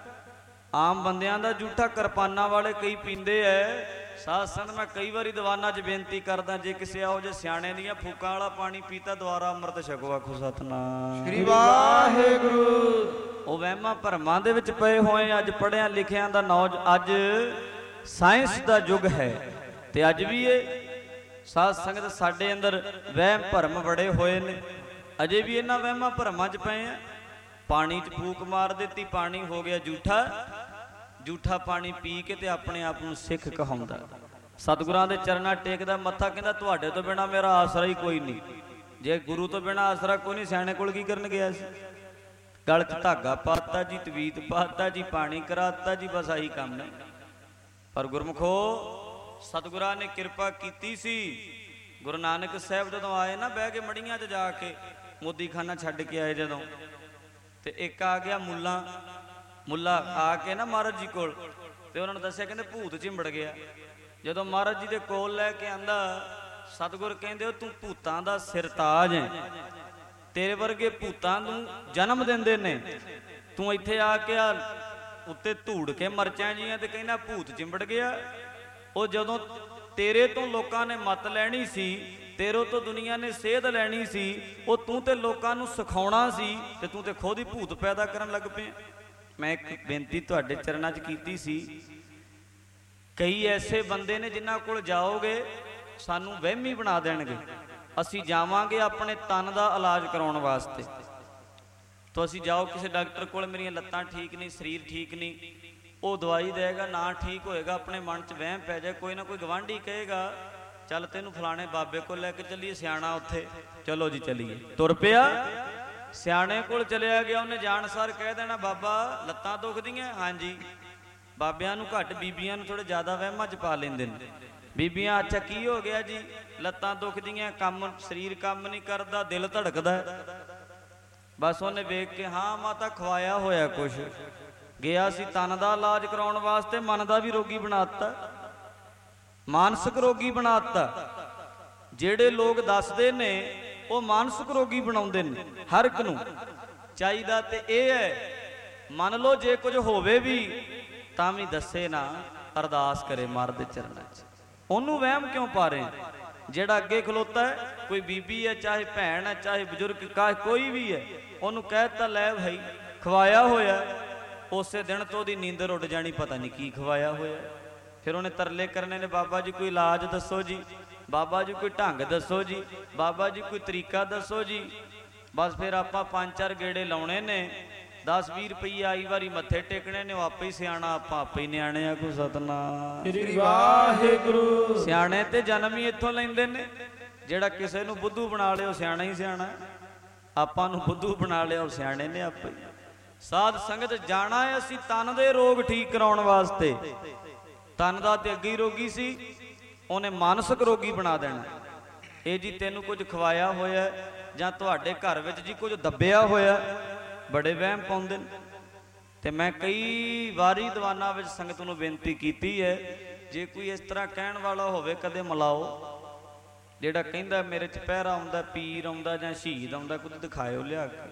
आम बंदियां दा जूठा, किरपाना वाले कई पींदे है। साध संगत मैं कई बारी दीवाना च बेनती करदा, जे किसी आओ जे सियाणे दियां फूकां वाला पानी पीता दोबारा अमृत छको। आखो सतनाम श्री वाहिगुरू। ਉਹ ਵਹਿਮਾਂ ਭਰਮਾਂ ਦੇ ਵਿੱਚ ਪਏ ਹੋਏ ਅੱਜ ਪੜ੍ਹਿਆਂ ਲਿਖਿਆਂ ਦਾ ਨੌਜ, ਅੱਜ ਸਾਇੰਸ ਦਾ ਯੁੱਗ ਹੈ ਤੇ ਅੱਜ ਵੀ ਇਹ ਸਾਧ ਸੰਗਤ ਸਾਡੇ ਅੰਦਰ ਵਹਿਮ ਭਰਮ ਬੜੇ ਹੋਏ ਨੇ, ਅਜੇ ਵੀ ਇਹਨਾਂ ਵਹਿਮਾਂ ਭਰਮਾਂ 'ਚ ਪਏ ਆ। ਪਾਣੀ 'ਚ ਫੂਕ ਮਾਰ ਦਿੱਤੀ, ਪਾਣੀ ਹੋ ਗਿਆ ਜੂਠਾ, ਜੂਠਾ ਪਾਣੀ ਪੀ ਕੇ ਤੇ ਆਪਣੇ ਆਪ ਨੂੰ ਸਿੱਖ ਕਹਾਉਂਦਾ, ਸਤਿਗੁਰਾਂ ਦੇ ਚਰਨਾਂ ਟੇਕਦਾ ਮੱਥਾ, ਕਹਿੰਦਾ ਤੁਹਾਡੇ ਤੋਂ ਬਿਨਾਂ ਮੇਰਾ ਆਸਰਾ ਹੀ ਕੋਈ ਨਹੀਂ। ਜੇ ਗੁਰੂ ਤੋਂ ਬਿਨਾਂ ਆਸਰਾ ਕੋਈ ਨਹੀਂ, ਸਿਆਣੇ ਕੋਲ ਕੀ ਕਰਨ ਗਿਆ ਸੀ? गल च धागा पाता जी, तवीत पाता जी, पानी कराता जी, बस आही काम नहीं। पर गुरमुखो सतगुरां ने किरपा कीती सी। गुरु नानक साहब जदों आए ना बह के मड़ियां च जाके मोदी खाना छड्ड के आए जदों, ते एक आ गया मुल्ला, मुल्ला आके ना महाराज जी कोल ते उन्होंने दस्सिया, कहंदे भूत चिंबड़ गया। जदों महाराज जी दे कोल लैके आंदा, सतगुर कहंदे तू भूतां दा सिरताज है, तेरे वर्गे भूतां नूं जन्म देंदे ने, तू इत्थे आके आ उत्ते धूड़ के मरचां जियां ते कहना भूत चिंबड़ गया। ਉਹ ਜਦੋਂ ਤੇਰੇ ਤੋਂ ਲੋਕਾਂ ਨੇ ਮਤ ਲੈਣੀ ਸੀ, ਤੇਰੇ ਤੋਂ ਦੁਨੀਆ ਨੇ ਸੇਧ ਲੈਣੀ ਸੀ, ਉਹ ਤੂੰ ਤੇ ਲੋਕਾਂ ਨੂੰ ਸਿਖਾਉਣਾ ਸੀ ਤੇ ਤੂੰ ਤੇ ਖੁਦ ਹੀ ਭੂਤ ਪੈਦਾ ਕਰਨ ਲੱਗ ਪਿਆ। ਮੈਂ ਇੱਕ ਬੇਨਤੀ ਤੁਹਾਡੇ ਚਰਨਾਂ 'ਚ ਕੀਤੀ ਸੀ, ਕਈ ਐਸੇ ਬੰਦੇ ਨੇ ਜਿਨ੍ਹਾਂ ਕੋਲ ਜਾਓਗੇ ਸਾਨੂੰ ਵਹਿਮੀ ਬਣਾ ਦੇਣਗੇ। ਅਸੀਂ ਜਾਵਾਂਗੇ ਆਪਣੇ ਤਨ ਦਾ ਇਲਾਜ ਕਰਾਉਣ ਵਾਸਤੇ, ਤਾਂ ਅਸੀਂ ਜਾਓ ਕਿਸੇ ਡਾਕਟਰ ਕੋਲ, ਮੇਰੀਆਂ ਲੱਤਾਂ ਠੀਕ ਨਹੀਂ, ਸਰੀਰ ਠੀਕ ਨਹੀਂ, ਉਹ ਦਵਾਈ ਦੇਗਾ, ਨਾ ਠੀਕ ਹੋਏਗਾ, ਆਪਣੇ ਮਨ 'ਚ ਵਹਿਮ ਪੈ ਜਾਏ, ਕੋਈ ਨਾ ਕੋਈ ਗਵਾਂਢੀ ਕਹੇਗਾ ਚੱਲ ਤੈਨੂੰ ਫਲਾਣੇ ਬਾਬੇ ਕੋਲ ਲੈ ਕੇ ਚੱਲੀਏ, ਸਿਆਣਾ ਉੱਥੇ, ਚਲੋ ਜੀ ਚੱਲੀਏ। ਤੁਰ ਪਿਆ, ਸਿਆਣੇ ਕੋਲ ਚਲਿਆ ਗਿਆ, ਉਹਨੇ ਜਾਣ ਸਾਰ ਕਹਿ ਦੇਣਾ ਬਾਬਾ ਲੱਤਾਂ ਦੁਖਦੀਆਂ, ਹਾਂਜੀ। ਬਾਬਿਆਂ ਨੂੰ ਘੱਟ, ਬੀਬੀਆਂ ਨੂੰ ਥੋੜੇ ਜ਼ਿਆਦਾ ਵਹਿਮਾਂ 'ਚ ਪਾ ਲੈਂਦੇ ਨੇ। ਬੀਬੀਆਂ ਅੱਛਾ ਕੀ ਹੋ ਗਿਆ ਜੀ, ਲੱਤਾਂ ਦੁਖਦੀਆਂ, ਕੰਮ ਸਰੀਰ ਕੰਮ ਨਹੀਂ ਕਰਦਾ, ਦਿਲ ਧੜਕਦਾ। ਬਸ ਉਹਨੇ ਵੇਖ ਕੇ ਹਾਂ ਮਾਤਾ ਖਵਾਇਆ ਹੋਇਆ ਕੁਛ, ਗਿਆ ਸੀ ਤਨ ਦਾ ਇਲਾਜ ਕਰਾਉਣ ਵਾਸਤੇ, ਮਨ ਦਾ ਵੀ ਰੋਗੀ ਬਣਾਤਾ, ਮਾਨਸਿਕ ਰੋਗੀ ਬਣਾਤਾ। ਜਿਹੜੇ ਲੋਕ ਦੱਸਦੇ ਨੇ ਉਹ ਮਾਨਸਿਕ ਰੋਗੀ ਬਣਾਉਂਦੇ ਨੇ। ਹਰ ਇੱਕ ਨੂੰ ਚਾਹੀਦਾ ਤੇ ਇਹ ਹੈ, ਮੰਨ ਲਓ ਜੇ ਕੁਝ ਹੋਵੇ ਵੀ ਤਾਂ ਵੀ ਦੱਸੇ ਨਾ, ਅਰਦਾਸ ਕਰੇ ਮਹਾਰਾਜ ਦੇ ਚਰਨਾਂ 'ਚ। ਉਹਨੂੰ ਵਹਿਮ ਕਿਉਂ ਪਾ ਰਹੇ? ਜਿਹੜਾ ਅੱਗੇ ਖਲੋਤਾ ਹੈ, ਕੋਈ ਬੀਬੀ ਹੈ, ਚਾਹੇ ਭੈਣ ਹੈ, ਚਾਹੇ ਬਜ਼ੁਰਗ, ਕੋਈ ਵੀ ਹੈ, ਉਹਨੂੰ ਕਹਿ ਦਿੱਤਾ ਲੈ ਭਾਈ ਖਵਾਇਆ ਹੋਇਆ, ਉਸੇ ਦਿਨ ਤੋਂ ਉਹਦੀ ਨੀਂਦਰ ਉੱਡ ਜਾਣੀ, ਪਤਾ ਨਹੀਂ ਕੀ ਖਵਾਇਆ ਹੋਇਆ। ਫਿਰ ਉਹਨੇ ਤਰਲੇ ਕਰਨੇ ਨੇ, ਬਾਬਾ ਜੀ ਕੋਈ ਇਲਾਜ ਦੱਸੋ ਜੀ, ਬਾਬਾ ਜੀ ਕੋਈ ਢੰਗ ਦੱਸੋ ਜੀ, ਬਾਬਾ ਜੀ ਕੋਈ ਤਰੀਕਾ ਦੱਸੋ ਜੀ। ਬਸ ਫਿਰ ਆਪਾਂ ਪੰਜ ਚਾਰ ਗੇੜੇ ਲਾਉਣੇ ਨੇ, ਦਸ ਵੀਹ ਰੁਪਈਏ ਆਈ ਵਾਰੀ ਮੱਥੇ ਟੇਕਣੇ ਨੇ, ਉਹ ਆਪੇ ਹੀ ਸਿਆਣਾ, ਆਪਾਂ ਆਪੇ ਹੀ ਨਿਆਣੇ ਆ। ਕੋਈ ਸਤਨਾਮ ਸ੍ਰੀ ਵਾਹਿਗੁਰੂ। ਸਿਆਣੇ ਤੇ ਜਨਮ ਹੀ ਇੱਥੋਂ ਲੈਂਦੇ ਨੇ। ਜਿਹੜਾ ਕਿਸੇ ਨੂੰ ਬੁੱਧੂ ਬਣਾ ਲਿਆ ਉਹ ਸਿਆਣਾ ਹੀ ਸਿਆਣਾ, ਆਪਾਂ ਨੂੰ ਬੁੱਧੂ ਬਣਾ ਲਿਆ ਉਹ ਸਿਆਣੇ ਨੇ ਆਪੇ ਹੀ। ਸਾਧ ਸੰਗਤ ਜਾਣਾ ਹੈ ਅਸੀਂ ਤਨ ਦੇ ਰੋਗ ਠੀਕ ਕਰਾਉਣ ਵਾਸਤੇ। ਤਨ ਦਾ ਤੇ ਅੱਗੇ ਹੀ ਰੋਗੀ ਸੀ, ਉਹਨੇ ਮਾਨਸਿਕ ਰੋਗੀ ਬਣਾ ਦੇਣਾ। ਇਹ ਜੀ ਤੈਨੂੰ ਕੁਝ ਖਵਾਇਆ ਹੋਇਆ ਜਾਂ ਤੁਹਾਡੇ ਘਰ ਵਿੱਚ ਜੀ ਕੁਝ ਦੱਬਿਆ ਹੋਇਆ, ਬੜੇ ਵਹਿਮ ਪਾਉਂਦੇ ਨੇ। ਤੇ ਮੈਂ ਕਈ ਵਾਰੀ ਦੀਵਾਨਾਂ ਵਿੱਚ ਸੰਗਤ ਨੂੰ ਬੇਨਤੀ ਕੀਤੀ ਹੈ, ਜੇ ਕੋਈ ਇਸ ਤਰ੍ਹਾਂ ਕਹਿਣ ਵਾਲਾ ਹੋਵੇ ਕਦੇ ਮਿਲਾਓ। ਜਿਹੜਾ ਕਹਿੰਦਾ ਮੇਰੇ 'ਚ ਪਹਿਰਾ ਆਉਂਦਾ, ਪੀਰ ਆਉਂਦਾ ਜਾਂ ਸ਼ਹੀਦ ਆਉਂਦਾ, ਕੁਝ ਦਿਖਾਇਓ ਲਿਆ ਕੇ।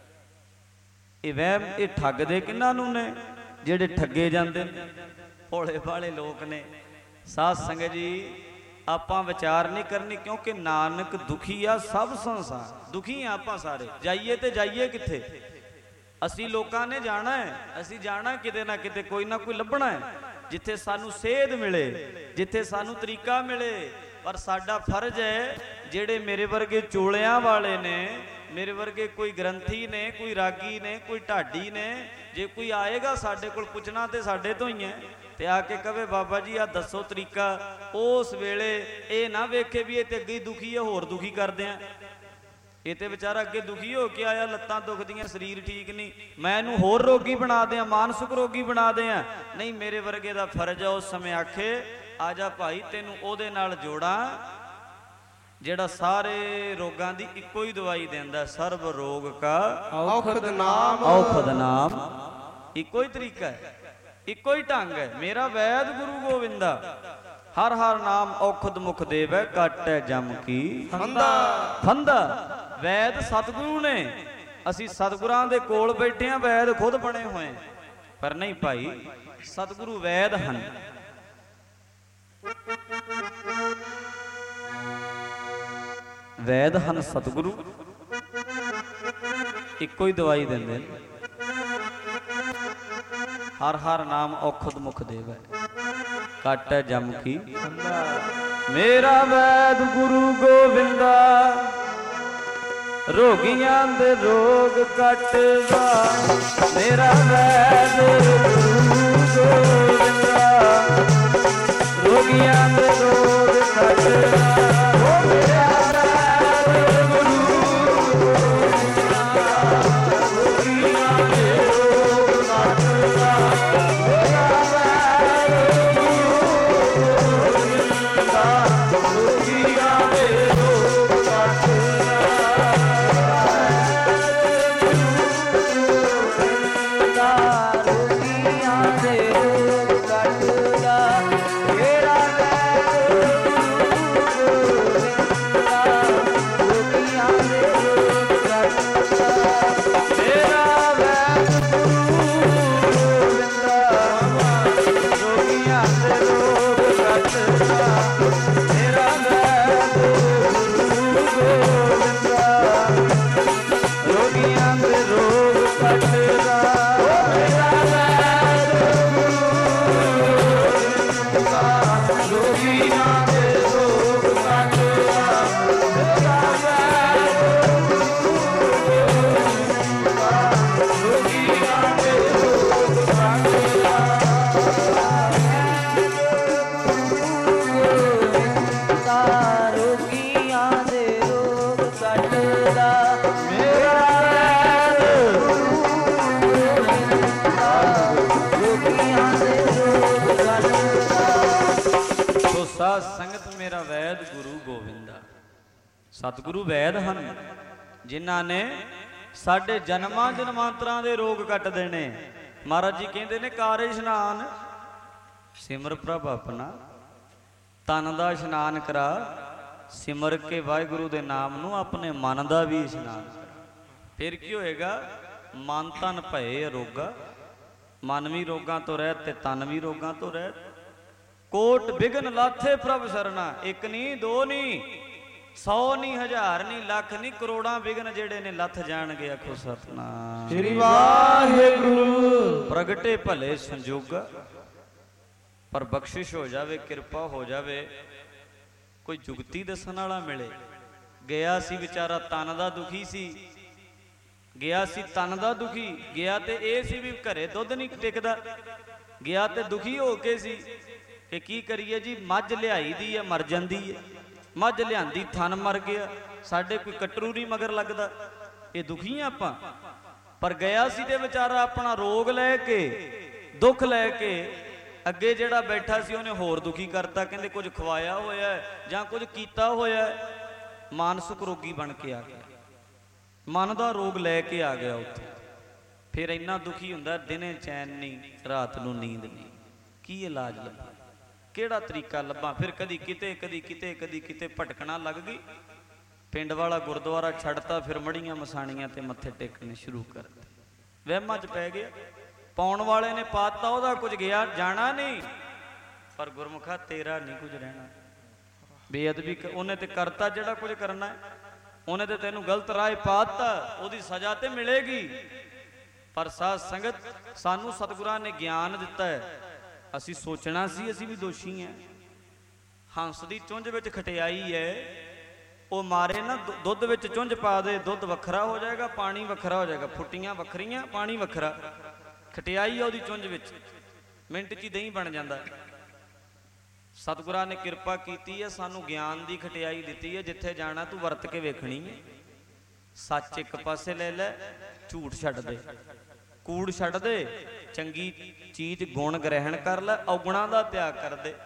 ਇਹ ਵਹਿਮ ਇਹ ਠੱਗਦੇ ਕਿਹਨਾਂ ਨੂੰ ਨੇ? ਜਿਹੜੇ ਠੱਗੇ ਜਾਂਦੇ ਨੇ, ਭੋਲੇ ਭਾਲੇ ਲੋਕ ਨੇ। ਸਾਧ ਸੰਗਤ ਜੀ ਆਪਾਂ ਵਿਚਾਰ ਨਹੀਂ ਕਰਨੀ, ਕਿਉਂਕਿ ਨਾਨਕ ਦੁਖੀ ਆ ਸਭ ਸੰਸਾਰ, ਦੁਖੀ ਆ ਆਪਾਂ ਸਾਰੇ। ਜਾਈਏ ਤੇ ਜਾਈਏ ਕਿੱਥੇ? ਅਸੀਂ ਲੋਕਾਂ ਨੇ ਜਾਣਾ ਹੈ, ਅਸੀਂ ਜਾਣਾ ਕਿਤੇ ਨਾ ਕਿਤੇ, ਕੋਈ ਨਾ ਕੋਈ ਲੱਭਣਾ ਹੈ ਜਿੱਥੇ ਸਾਨੂੰ ਸੇਧ ਮਿਲੇ, ਜਿੱਥੇ ਸਾਨੂੰ ਤਰੀਕਾ ਮਿਲੇ। ਪਰ ਸਾਡਾ ਫਰਜ਼ ਹੈ ਜਿਹੜੇ ਮੇਰੇ ਵਰਗੇ ਚੋਲਿਆਂ ਵਾਲੇ ਨੇ, ਮੇਰੇ ਵਰਗੇ ਕੋਈ ਗ੍ਰੰਥੀ ਨੇ, ਕੋਈ ਰਾਗੀ ਨੇ, ਕੋਈ ਢਾਡੀ ਨੇ, ਜੇ ਕੋਈ ਆਏਗਾ ਸਾਡੇ ਕੋਲ ਪੁੱਛਣਾ ਤੇ ਸਾਡੇ ਤੋਂ ਹੀ ਹੈ, ਤੇ ਆ ਕੇ ਕਵੇ ਬਾਬਾ ਜੀ ਆ ਦੱਸੋ ਤਰੀਕਾ, ਉਸ ਵੇਲੇ ਇਹ ਨਾ ਵੇਖੇ ਵੀ ਇਹ ਤੇ ਅੱਗੇ ਦੁਖੀ ਹੈ, ਹੋਰ ਦੁਖੀ ਕਰਦੇ ਆ। ਇਹ ਤੇ ਵਿਚਾਰਾ ਅੱਗੇ ਦੁਖੀ ਹੋ ਕੇ ਆਇਆ, ਲੱਤਾਂ ਦੁਖਦੀਆਂ, ਸਰੀਰ ਠੀਕ ਨਹੀਂ, ਮੈਂ ਇਹਨੂੰ ਹੋਰ ਰੋਗੀ ਬਣਾ ਦਿਆਂ, ਮਾਨਸਿਕ ਰੋਗੀ ਬਣਾ ਦਿਆਂ। ਨਹੀਂ, ਮੇਰੇ ਵਰਗੇ ਦਾ ਫਰਜ਼ ਆ ਉਸ ਸਮੇਂ ਆਖੇ ਆ ਜਾ ਭਾਈ ਤੈਨੂੰ ਉਹਦੇ ਨਾਲ ਜੋੜਾਂ ਜਿਹੜਾ ਸਾਰੇ ਰੋਗਾਂ ਦੀ ਇੱਕੋ ਹੀ ਦਵਾਈ ਦਿੰਦਾ, ਸਰਬ ਰੋਗ ਕਾ ਔਖਦ ਨਾਮ, ਔਖਦ ਨਾਮ। ਇੱਕੋ ਹੀ ਤਰੀਕਾ ਹੈ, ਇੱਕੋ ਹੀ ਢੰਗ ਹੈ। ਮੇਰਾ ਵੈਦ ਗੁਰੂ ਗੋਬਿੰਦਾ, ਹਰ ਹਰ ਨਾਮ ਔਖਦ ਮੁਖ ਦੇਵੈ, ਕਾਟੈ ਜਮ ਕੀ ਫੰਦਾ। ਫੰਦਾ ਵੈਦ ਸਤਿਗੁਰੂ ਨੇ, ਅਸੀਂ ਸਤਿਗੁਰਾਂ ਦੇ ਕੋਲ ਬੈਠੇ ਹਾਂ, ਵੈਦ ਖੁਦ ਬਣੇ ਹੋਏ, ਪਰ ਨਹੀਂ ਭਾਈ ਸਤਿਗੁਰੂ ਵੈਦ ਹਨ। ਵੈਦ ਹਨ ਸਤਿਗੁਰੂ, ਇੱਕੋ ਹੀ ਦਵਾਈ ਦਿੰਦੇ ਨੇ, ਹਰ ਹਰ ਨਾਮ ਔਖਦ ਮੁਖ ਦੇਵੈ, ਕਾਟੈ ਜਮ ਕੀ ਫੰਦਾ। ਮੇਰਾ ਵੈਦ ਗੁਰੂ ਗੋਬਿੰਦਾ, ਰੋਗੀਆਂ ਦੇ ਰੋਗ ਕੱਟਦਾ। ਮੇਰਾ ਵੈਦ ਗੁਰੂ ਗੋਬਿੰਦਾ, ਰੋਗੀਆਂ ਦੇ ਰੋਗ ਕੱਟਦਾ। ਸੰਗਤ ਮੇਰਾ ਵੈਦ ਗੁਰੂ ਗੋਬਿੰਦਾ, ਸਤਿਗੁਰੂ ਵੈਦ ਹਨ, ਜਿਨ੍ਹਾਂ ਨੇ ਸਾਡੇ ਜਨਮਾਂ ਜਨਮਾਂਤਰਾਂ ਦੇ ਰੋਗ ਕੱਟ ਦੇਣੇ। ਮਹਾਰਾਜ ਜੀ ਕਹਿੰਦੇ ਨੇ ਕਾਰ ਇਸ਼ਨਾਨ ਸਿਮਰ ਪ੍ਰਭ ਆਪਣਾ, ਤਨ ਦਾ ਇਸ਼ਨਾਨ ਕਰਾ, ਸਿਮਰ ਕੇ ਵਾਹਿਗੁਰੂ ਦੇ ਨਾਮ ਨੂੰ ਆਪਣੇ ਮਨ ਦਾ ਵੀ ਇਸ਼ਨਾਨ ਕਰਾ। ਫਿਰ ਕੀ ਹੋਏਗਾ? ਮਨ ਤਨ ਭਏ ਅਰੋਗਾ, ਮਨ ਵੀ ਰੋਗਾਂ ਤੋਂ ਰਹਿਤ ਤੇ ਤਨ ਵੀ ਰੋਗਾਂ ਤੋਂ ਰਹਿਤ। ਕੋਟ ਬਿਗਨ ਲਾਥੇ ਪ੍ਰਭ ਸਰਨਾ, ਇੱਕ ਨਹੀਂ ਦੋ ਨਹੀਂ, ਸੌ ਨਹੀਂ, ਹਜ਼ਾਰ ਨਹੀਂ, ਲੱਖ ਨਹੀਂ, ਕਰੋੜਾਂ ਬਿਗਨ ਜਿਹੜੇ ਨੇ ਲੱਥ ਜਾਣਗੇ। ਆਖੋ ਸਤਨਾਮ ਸ੍ਰੀ ਵਾਹਿਗੁਰੂ। ਪ੍ਰਗਟੇ ਭਲੇ ਸੰਜੋਗਾ, ਪਰ ਬਖਸ਼ਿਸ਼ ਹੋ ਜਾਵੇ, ਕਿਰਪਾ ਹੋ ਜਾਵੇ, ਕੋਈ ਜੁਗਤੀ ਦੱਸਣ ਵਾਲਾ ਮਿਲੇ। ਗਿਆ ਸੀ ਵਿਚਾਰਾ ਤਨ ਦਾ ਦੁਖੀ ਸੀ, ਗਿਆ ਸੀ ਤਨ ਦਾ ਦੁਖੀ, ਗਿਆ ਤੇ ਇਹ ਸੀ ਵੀ ਘਰੇ ਦੁੱਧ ਨਹੀਂ ਟਿਕਦਾ, ਗਿਆ ਤੇ ਦੁਖੀ ਹੋ ਕੇ ਸੀ ਕਿ ਕੀ ਕਰੀਏ ਜੀ, ਮੱਝ ਲਿਆਈ ਦੀ ਹੈ ਮਰ ਜਾਂਦੀ ਹੈ, ਮੱਝ ਲਿਆਂਦੀ ਥਣ ਮਰ ਗਿਆ, ਸਾਡੇ ਕੋਈ ਕਟਰੂ ਨਹੀਂ ਮਗਰ ਲੱਗਦਾ, ਇਹ ਦੁਖੀ ਆ ਆਪਾਂ। ਪਰ ਗਿਆ ਸੀ ਤੇ ਵਿਚਾਰਾ ਆਪਣਾ ਰੋਗ ਲੈ ਕੇ, ਦੁੱਖ ਲੈ ਕੇ, ਅੱਗੇ ਜਿਹੜਾ ਬੈਠਾ ਸੀ ਉਹਨੇ ਹੋਰ ਦੁਖੀ ਕਰਤਾ, ਕਹਿੰਦੇ ਕੁਝ ਖਵਾਇਆ ਹੋਇਆ ਜਾਂ ਕੁਝ ਕੀਤਾ ਹੋਇਆ, ਮਾਨਸਿਕ ਰੋਗੀ ਬਣ ਕੇ ਆ ਗਿਆ, ਮਨ ਦਾ ਰੋਗ ਲੈ ਕੇ ਆ ਗਿਆ ਉੱਥੇ। ਫਿਰ ਇੰਨਾ ਦੁਖੀ ਹੁੰਦਾ, ਦਿਨੇ ਚੈਨ ਨਹੀਂ, ਰਾਤ ਨੂੰ ਨੀਂਦ ਨਹੀਂ। ਕੀ ਇਲਾਜ ਲੱਭਾਂ, ਕਿਹੜਾ ਤਰੀਕਾ ਲੱਭਾਂ? ਫਿਰ ਕਦੀ ਕਿਤੇ ਕਦੀ ਕਿਤੇ ਕਦੀ ਕਿਤੇ ਭਟਕਣਾ ਲੱਗ ਗਈ। ਪਿੰਡ ਵਾਲਾ ਗੁਰਦੁਆਰਾ ਛੱਡਤਾ, ਫਿਰ ਮੜੀਆਂ ਮਸਾਣੀਆਂ ਤੇ ਮੱਥੇ ਟੇਕਣੇ ਸ਼ੁਰੂ ਕਰ ਦਿੱਤੇ, ਵਹਿਮਾਂ 'ਚ ਪੈ ਗਿਆ। ਪਾਉਣ ਵਾਲੇ ਨੇ ਪਾਤਾ, ਉਹਦਾ ਕੁਝ ਗਿਆ ਜਾਣਾ ਨਹੀਂ, ਪਰ ਗੁਰਮੁਖਾ ਤੇਰਾ ਨਹੀਂ ਕੁਝ ਰਹਿਣਾ। ਬੇਅਦਬੀ ਉਹਨੇ ਤੇ ਕਰਤਾ ਜਿਹੜਾ ਕੁਝ ਕਰਨਾ ਹੈ, ਉਹਨੇ ਤੇ ਤੈਨੂੰ ਗਲਤ ਰਾਹ ਪਾਤਾ, ਉਹਦੀ ਸਜ਼ਾ ਤੇ ਮਿਲੇਗੀ। ਪਰ ਸਾਧ ਸੰਗਤ, ਸਾਨੂੰ ਸਤਿਗੁਰਾਂ ਨੇ ਗਿਆਨ ਦਿੱਤਾ ਹੈ, ਅਸੀਂ ਸੋਚਣਾ ਸੀ ਅਸੀਂ ਵੀ ਦੋਸ਼ੀ ਹਾਂ। ਹੰਸ ਦੀ ਚੁੰਝ ਵਿੱਚ ਖਟਿਆਈ ਹੈ, ਉਹ ਮਾਰੇ ਨਾ ਦੁੱਧ ਵਿੱਚ ਚੁੰਝ ਪਾ ਦੇ, ਦੁੱਧ ਵੱਖਰਾ ਹੋ ਜਾਏਗਾ, ਪਾਣੀ ਵੱਖਰਾ ਹੋ ਜਾਏਗਾ, ਫੁੱਟੀਆਂ ਵੱਖਰੀਆਂ, ਪਾਣੀ ਵੱਖਰਾ। ਖਟਿਆਈ ਆ ਉਹਦੀ ਚੁੰਝ ਵਿੱਚ, ਮਿੰਟ 'ਚ ਹੀ ਦਹੀਂ ਬਣ ਜਾਂਦਾ। ਸਤਿਗੁਰਾਂ ਨੇ ਕਿਰਪਾ ਕੀਤੀ ਹੈ, ਸਾਨੂੰ ਗਿਆਨ ਦੀ ਖਟਿਆਈ ਦਿੱਤੀ ਹੈ। ਜਿੱਥੇ ਜਾਣਾ ਤੂੰ ਵਰਤ ਕੇ ਵੇਖਣੀ ਹੈ। ਸੱਚ ਇੱਕ ਪਾਸੇ ਲੈ ਲੈ, ਝੂਠ ਛੱਡ ਦੇ, ਕੂੜ ਛੱਡ ਦੇ, ਚੰਗੀ ਚੀਜ਼ ਗੁਣ ਗ੍ਰਹਿਣ ਕਰ ਲੈ, ਔਗੁਣਾਂ ਦਾ ਤਿਆਗ ਕਰ ਦੇ।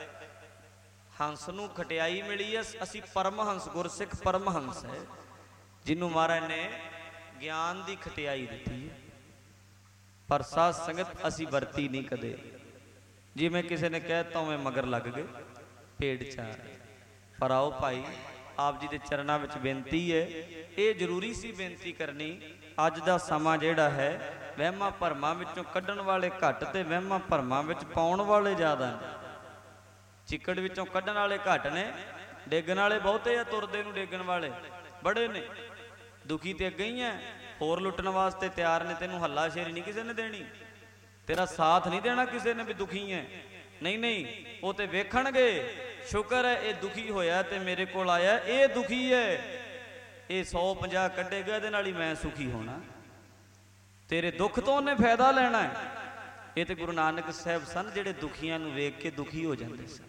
ਹੰਸ ਨੂੰ ਖਟਿਆਈ ਮਿਲੀ ਹੈ। ਅਸੀਂ ਪਰਮਹੰਸ, ਗੁਰਸਿੱਖ ਪਰਮਹੰਸ ਹੈ, ਜਿਹਨੂੰ ਮਹਾਰਾਜ ਨੇ ਗਿਆਨ ਦੀ ਖਟਿਆਈ ਦਿੱਤੀ ਹੈ। ਪਰ ਸਾਧ ਸੰਗਤ ਅਸੀਂ ਵਰਤੀ ਨਹੀਂ ਕਦੇ। ਜਿਵੇਂ ਕਿਸੇ ਨੇ ਕਹਿ ਤਾ ਉਵੇਂ ਮਗਰ ਲੱਗ ਗਏ, ਭੇਡ ਚਾਲ। ਪਰ ਆਓ ਭਾਈ, ਆਪ ਜੀ ਦੇ ਚਰਨਾਂ ਵਿੱਚ ਬੇਨਤੀ ਹੈ, ਇਹ ਜ਼ਰੂਰੀ ਸੀ ਬੇਨਤੀ ਕਰਨੀ। ਅੱਜ ਦਾ ਸਮਾਂ ਜਿਹੜਾ ਹੈ, ਵਹਿਮਾਂ ਭਰਮਾਂ ਵਿੱਚੋਂ ਕੱਢਣ ਵਾਲੇ ਘੱਟ ਤੇ ਵਹਿਮਾਂ ਭਰਮਾਂ ਵਿੱਚ ਪਾਉਣ ਵਾਲੇ ਜ਼ਿਆਦਾ ਨੇ। ਚਿੱਕੜ ਵਿੱਚੋਂ ਕੱਢਣ ਵਾਲੇ ਘੱਟ ਨੇ, ਡੇਗਣ ਵਾਲੇ ਬਹੁਤੇ ਆ। ਤੁਰਦੇ ਨੂੰ ਡੇਗਣ ਵਾਲੇ ਬੜੇ ਨੇ। ਦੁਖੀ ਤੇ ਅੱਗੇ ਹੀ ਹੈ, ਹੋਰ ਲੁੱਟਣ ਵਾਸਤੇ ਤਿਆਰ ਨੇ। ਤੈਨੂੰ ਹੱਲਾ ਸ਼ੇਰੀ ਨਹੀਂ ਕਿਸੇ ਨੇ ਦੇਣੀ, ਤੇਰਾ ਸਾਥ ਨਹੀਂ ਦੇਣਾ ਕਿਸੇ ਨੇ ਵੀ ਦੁਖੀ ਹੈ। ਨਹੀਂ ਨਹੀਂ, ਉਹ ਤੇ ਵੇਖਣਗੇ, ਸ਼ੁਕਰ ਹੈ ਇਹ ਦੁਖੀ ਹੋਇਆ ਤੇ ਮੇਰੇ ਕੋਲ ਆਇਆ, ਇਹ ਦੁਖੀ ਹੈ, ਇਹ ਸੌ ਪੰਜਾਹ ਕੱਢੇਗਾ, ਇਹਦੇ ਨਾਲ ਹੀ ਮੈਂ ਸੁਖੀ ਹੋਣਾ। ਤੇਰੇ ਦੁੱਖ ਤੋਂ ਉਹਨੇ ਫਾਇਦਾ ਲੈਣਾ ਹੈ। ਇਹ ਤੇ ਗੁਰੂ ਨਾਨਕ ਸਾਹਿਬ ਸਨ, ਜਿਹੜੇ ਦੁਖੀਆਂ ਨੂੰ ਵੇਖ ਕੇ ਦੁਖੀ ਹੋ ਜਾਂਦੇ ਸਨ।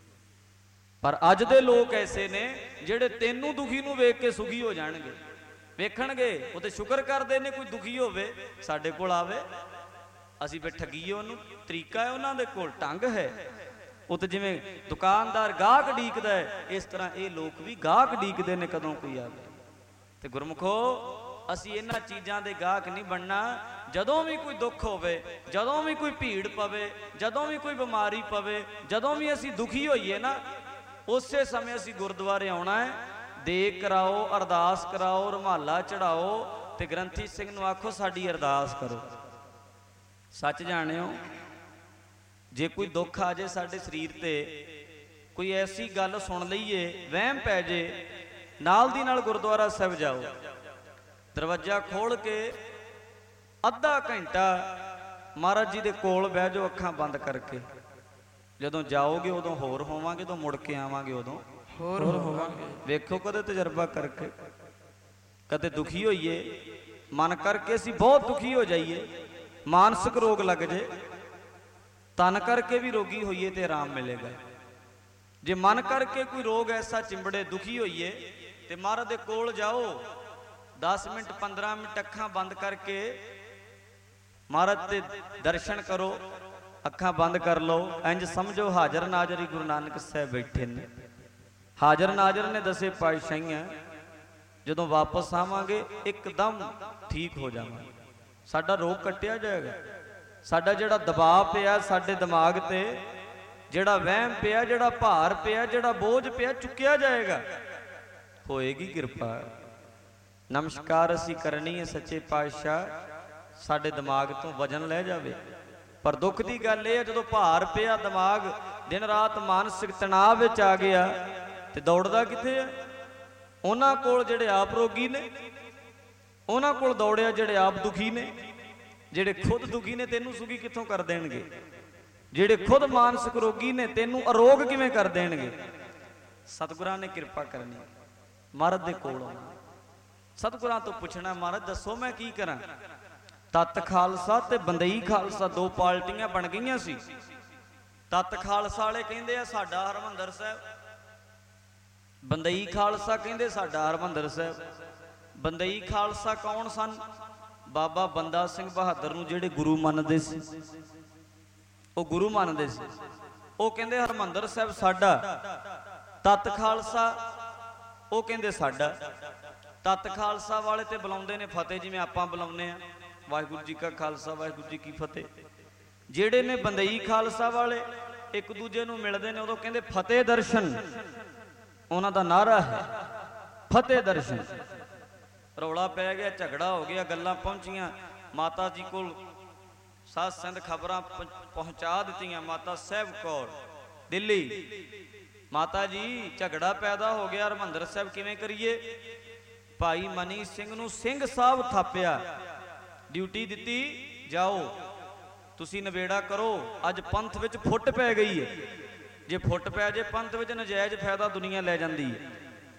ਪਰ ਅੱਜ ਦੇ ਲੋਕ ਐਸੇ ਨੇ, ਜਿਹੜੇ ਤੈਨੂੰ ਦੁਖੀ ਨੂੰ ਵੇਖ ਕੇ ਸੁਖੀ ਹੋ ਜਾਣਗੇ। ਵੇਖਣਗੇ, ਉਹ ਤੇ ਸ਼ੁਕਰ ਕਰਦੇ ਨੇ ਕੋਈ ਦੁਖੀ ਹੋਵੇ, ਸਾਡੇ ਕੋਲ ਆਵੇ, ਅਸੀਂ ਫਿਰ ਠੱਗੀਏ ਉਹਨੂੰ। ਤਰੀਕਾ ਹੈ ਉਹਨਾਂ ਦੇ ਕੋਲ, ਢੰਗ ਹੈ। ਉਹ ਤੇ ਜਿਵੇਂ ਦੁਕਾਨਦਾਰ ਗਾਹਕ ਡੀਕਦਾ ਹੈ, ਇਸ ਤਰ੍ਹਾਂ ਇਹ ਲੋਕ ਵੀ ਗਾਹਕ ਡੀਕਦੇ ਨੇ ਕਦੋਂ ਕੋਈ ਆਵੇ। ਤੇ ਗੁਰਮੁਖੋ, ਅਸੀਂ ਇਹਨਾਂ ਚੀਜ਼ਾਂ ਦੇ ਗਾਹਕ ਨਹੀਂ ਬਣਨਾ। ਜਦੋਂ ਵੀ ਕੋਈ ਦੁੱਖ ਹੋਵੇ, ਜਦੋਂ ਵੀ ਕੋਈ ਭੀੜ ਪਵੇ, ਜਦੋਂ ਵੀ ਕੋਈ ਬਿਮਾਰੀ ਪਵੇ, ਜਦੋਂ ਵੀ ਅਸੀਂ ਦੁਖੀ ਹੋਈਏ ਨਾ, ਉਸੇ ਸਮੇਂ ਅਸੀਂ ਗੁਰਦੁਆਰੇ ਆਉਣਾ ਹੈ। ਦੇਗ ਕਰਾਓ, ਅਰਦਾਸ ਕਰਾਓ, ਰੁਮਾਲਾ ਚੜਾਓ ਤੇ ਗ੍ਰੰਥੀ ਸਿੰਘ ਨੂੰ ਆਖੋ ਸਾਡੀ ਅਰਦਾਸ ਕਰੋ। ਸੱਚ ਜਾਣਿਓ, ਜੇ ਕੋਈ ਦੁੱਖ ਆ ਜੇ ਸਾਡੇ ਸਰੀਰ ਤੇ, ਕੋਈ ਐਸੀ ਗੱਲ ਸੁਣ ਲਈਏ, ਵਹਿਮ ਪੈ ਜੇ, ਨਾਲ ਦੀ ਨਾਲ ਗੁਰਦੁਆਰਾ ਸਾਹਿਬ ਜਾਓ। ਦਰਵਾਜ਼ਾ ਖੋਲ ਕੇ ਅੱਧਾ ਘੰਟਾ ਮਹਾਰਾਜ ਜੀ ਦੇ ਕੋਲ ਬਹਿ ਜਾਓ, ਅੱਖਾਂ ਬੰਦ ਕਰਕੇ। ਜਦੋਂ ਜਾਓਗੇ ਉਦੋਂ ਹੋਰ ਹੋਵਾਂਗੇ, ਜਦੋਂ ਮੁੜ ਕੇ ਆਵਾਂਗੇ ਉਦੋਂ ਹੋਰ ਹੋਵਾਂਗੇ। ਵੇਖੋ ਕਦੇ ਤਜਰਬਾ ਕਰਕੇ। ਕਦੇ ਦੁਖੀ ਹੋਈਏ, ਮਨ ਕਰਕੇ ਅਸੀਂ ਬਹੁਤ ਦੁਖੀ ਹੋ ਜਾਈਏ, ਮਾਨਸਿਕ ਰੋਗ ਲੱਗ ਜੇ, ਤਨ ਕਰਕੇ ਵੀ ਰੋਗੀ ਹੋਈਏ ਤੇ ਆਰਾਮ ਮਿਲੇਗਾ। ਜੇ ਮਨ ਕਰਕੇ ਕੋਈ ਰੋਗ ਐਸਾ ਚਿੰਬੜੇ, ਦੁਖੀ ਹੋਈਏ, ਤੇ ਮਹਾਰਾਜ ਦੇ ਕੋਲ ਜਾਓ, ਦਸ ਮਿੰਟ ਪੰਦਰਾਂ ਮਿੰਟ ਅੱਖਾਂ ਬੰਦ ਕਰਕੇ ਮਹਾਰਾਜ ਦੇ ਦਰਸ਼ਨ ਕਰੋ। ਅੱਖਾਂ ਬੰਦ ਕਰ ਲਓ, ਇੰਜ ਸਮਝੋ ਹਾਜ਼ਰ ਨਾਜ਼ਰ ਹੀ ਗੁਰੂ ਨਾਨਕ ਸਾਹਿਬ ਬੈਠੇ ਨੇ। ਹਾਜ਼ਰ ਨਾਜ਼ਰ ਨੇ ਦਸੇ ਪਾਤਸ਼ਾਹੀਆਂ। ਜਦੋਂ ਵਾਪਸ ਆਵਾਂਗੇ ਇੱਕਦਮ ਠੀਕ ਹੋ ਜਾਵਾਂਗੇ, ਸਾਡਾ ਰੋਗ ਕੱਟਿਆ ਜਾਏਗਾ। ਸਾਡਾ ਜਿਹੜਾ ਦਬਾਅ ਪਿਆ ਸਾਡੇ ਦਿਮਾਗ ਤੇ, ਜਿਹੜਾ ਵਹਿਮ ਪਿਆ, ਜਿਹੜਾ ਭਾਰ ਪਿਆ, ਜਿਹੜਾ ਬੋਝ ਪਿਆ, ਚੁੱਕਿਆ ਜਾਏਗਾ। ਹੋਏਗੀ ਕਿਰਪਾ। ਨਮਸਕਾਰ ਅਸੀਂ ਕਰਨੀ ਹੈ ਸੱਚੇ ਪਾਤਸ਼ਾਹ, ਸਾਡੇ ਦਿਮਾਗ ਤੋਂ ਵਜਨ ਲੈ ਜਾਵੇ। ਪਰ ਦੁੱਖ ਦੀ ਗੱਲ ਇਹ ਹੈ, ਜਦੋਂ ਭਾਰ ਪਿਆ, ਦਿਮਾਗ ਦਿਨ ਰਾਤ ਮਾਨਸਿਕ ਤਣਾਅ ਵਿੱਚ ਆ ਗਿਆ, ਤੇ ਦੌੜਦਾ ਕਿੱਥੇ ਹੈ? ਉਹਨਾਂ ਕੋਲ ਜਿਹੜੇ ਆਪ ਰੋਗੀ ਨੇ, ਉਹਨਾਂ ਕੋਲ ਦੌੜਿਆ ਜਿਹੜੇ ਆਪ ਦੁਖੀ ਨੇ। ਜਿਹੜੇ ਖੁਦ ਦੁਖੀ ਨੇ ਤੈਨੂੰ ਸੁਖੀ ਕਿੱਥੋਂ ਕਰ ਦੇਣਗੇ? ਜਿਹੜੇ ਖੁਦ ਮਾਨਸਿਕ ਰੋਗੀ ਨੇ ਤੈਨੂੰ ਅਰੋਗ ਕਿਵੇਂ ਕਰ ਦੇਣਗੇ? ਸਤਿਗੁਰਾਂ ਨੇ ਕਿਰਪਾ ਕਰਨੀ, ਮਹਾਰਾਜ ਦੇ ਕੋਲ ਆਉਣਾ, ਸਤਿਗੁਰਾਂ ਤੋਂ ਪੁੱਛਣਾ, ਮਹਾਰਾਜ ਦੱਸੋ ਮੈਂ ਕੀ ਕਰਾਂ? ਤਤ ਖਾਲਸਾ ਤੇ ਬੰਦਈ ਖਾਲਸਾ ਦੋ ਪਾਰਟੀਆਂ ਬਣ ਗਈਆਂ ਸੀ। ਤਤ ਖਾਲਸਾ ਵਾਲੇ ਕਹਿੰਦੇ ਆ ਸਾਡਾ ਹਰਮੰਦਰ ਸਾਹਿਬ, ਬੰਦਈ ਖਾਲਸਾ ਕਹਿੰਦੇ ਸਾਡਾ ਹਰਮੰਦਰ ਸਾਹਿਬ। ਬੰਦਈ ਖਾਲਸਾ ਕੌਣ ਸਨ? ਬਾਬਾ ਬੰਦਾ ਸਿੰਘ ਬਹਾਦਰ ਨੂੰ ਜਿਹੜੇ ਗੁਰੂ ਮੰਨਦੇ ਸੀ, ਉਹ ਗੁਰੂ ਮੰਨਦੇ ਸੀ। ਉਹ ਕਹਿੰਦੇ ਹਰਮੰਦਰ ਸਾਹਿਬ ਸਾਡਾ। ਤਤ ਖਾਲਸਾ ਉਹ ਕਹਿੰਦੇ ਸਾਡਾ। ਤਤ ਖਾਲਸਾ ਵਾਲੇ ਤੇ ਬੁਲਾਉਂਦੇ ਨੇ ਫਤਿਹ, ਜਿਵੇਂ ਆਪਾਂ ਬੁਲਾਉਂਦੇ ਆ, ਵਾਹਿਗੁਰੂ ਜੀ ਕਾ ਖਾਲਸਾ ਵਾਹਿਗੁਰੂ ਜੀ ਕੀ ਫਤਿਹ। ਜਿਹੜੇ ਨੇ ਬੰਦਈ ਖਾਲਸਾ ਵਾਲੇ ਇੱਕ ਦੂਜੇ ਨੂੰ ਮਿਲਦੇ ਨੇ, ਉਦੋਂ ਕਹਿੰਦੇ ਫਤਿਹ ਦਰਸ਼ਨ। ਉਹਨਾਂ ਦਾ ਨਾਰਾ ਹੈ ਫਤਿਹ ਦਰਸ਼ਨ। ਰੌਲਾ ਪੈ ਗਿਆ, ਝਗੜਾ ਹੋ ਗਿਆ, ਗੱਲਾਂ ਪਹੁੰਚੀਆਂ ਮਾਤਾ ਜੀ ਕੋਲ। ਸਾਧ ਸੰਗਤ ਖਬਰਾਂ ਪਹੁੰਚਾ ਦਿੱਤੀਆਂ। ਮਾਤਾ ਸਾਹਿਬ ਕੌਰ ਦਿੱਲੀ, ਮਾਤਾ ਜੀ ਝਗੜਾ ਪੈਦਾ ਹੋ ਗਿਆ, ਹਰਮੰਦਰ ਸਾਹਿਬ ਕਿਵੇਂ ਕਰੀਏ? ਭਾਈ ਮਨੀ ਸਿੰਘ ਨੂੰ ਸਿੰਘ ਸਾਹਿਬ ਥਾਪਿਆ, ਡਿਊਟੀ ਦਿੱਤੀ, ਜਾਓ ਤੁਸੀਂ ਨਵੇੜਾ ਕਰੋ। ਅੱਜ ਪੰਥ ਵਿੱਚ ਫੁੱਟ ਪੈ ਗਈ ਹੈ। ਜੇ ਫੁੱਟ ਪੈ ਜੇ ਪੰਥ ਵਿੱਚ, ਨਜਾਇਜ਼ ਫਾਇਦਾ ਦੁਨੀਆ ਲੈ ਜਾਂਦੀ ਹੈ।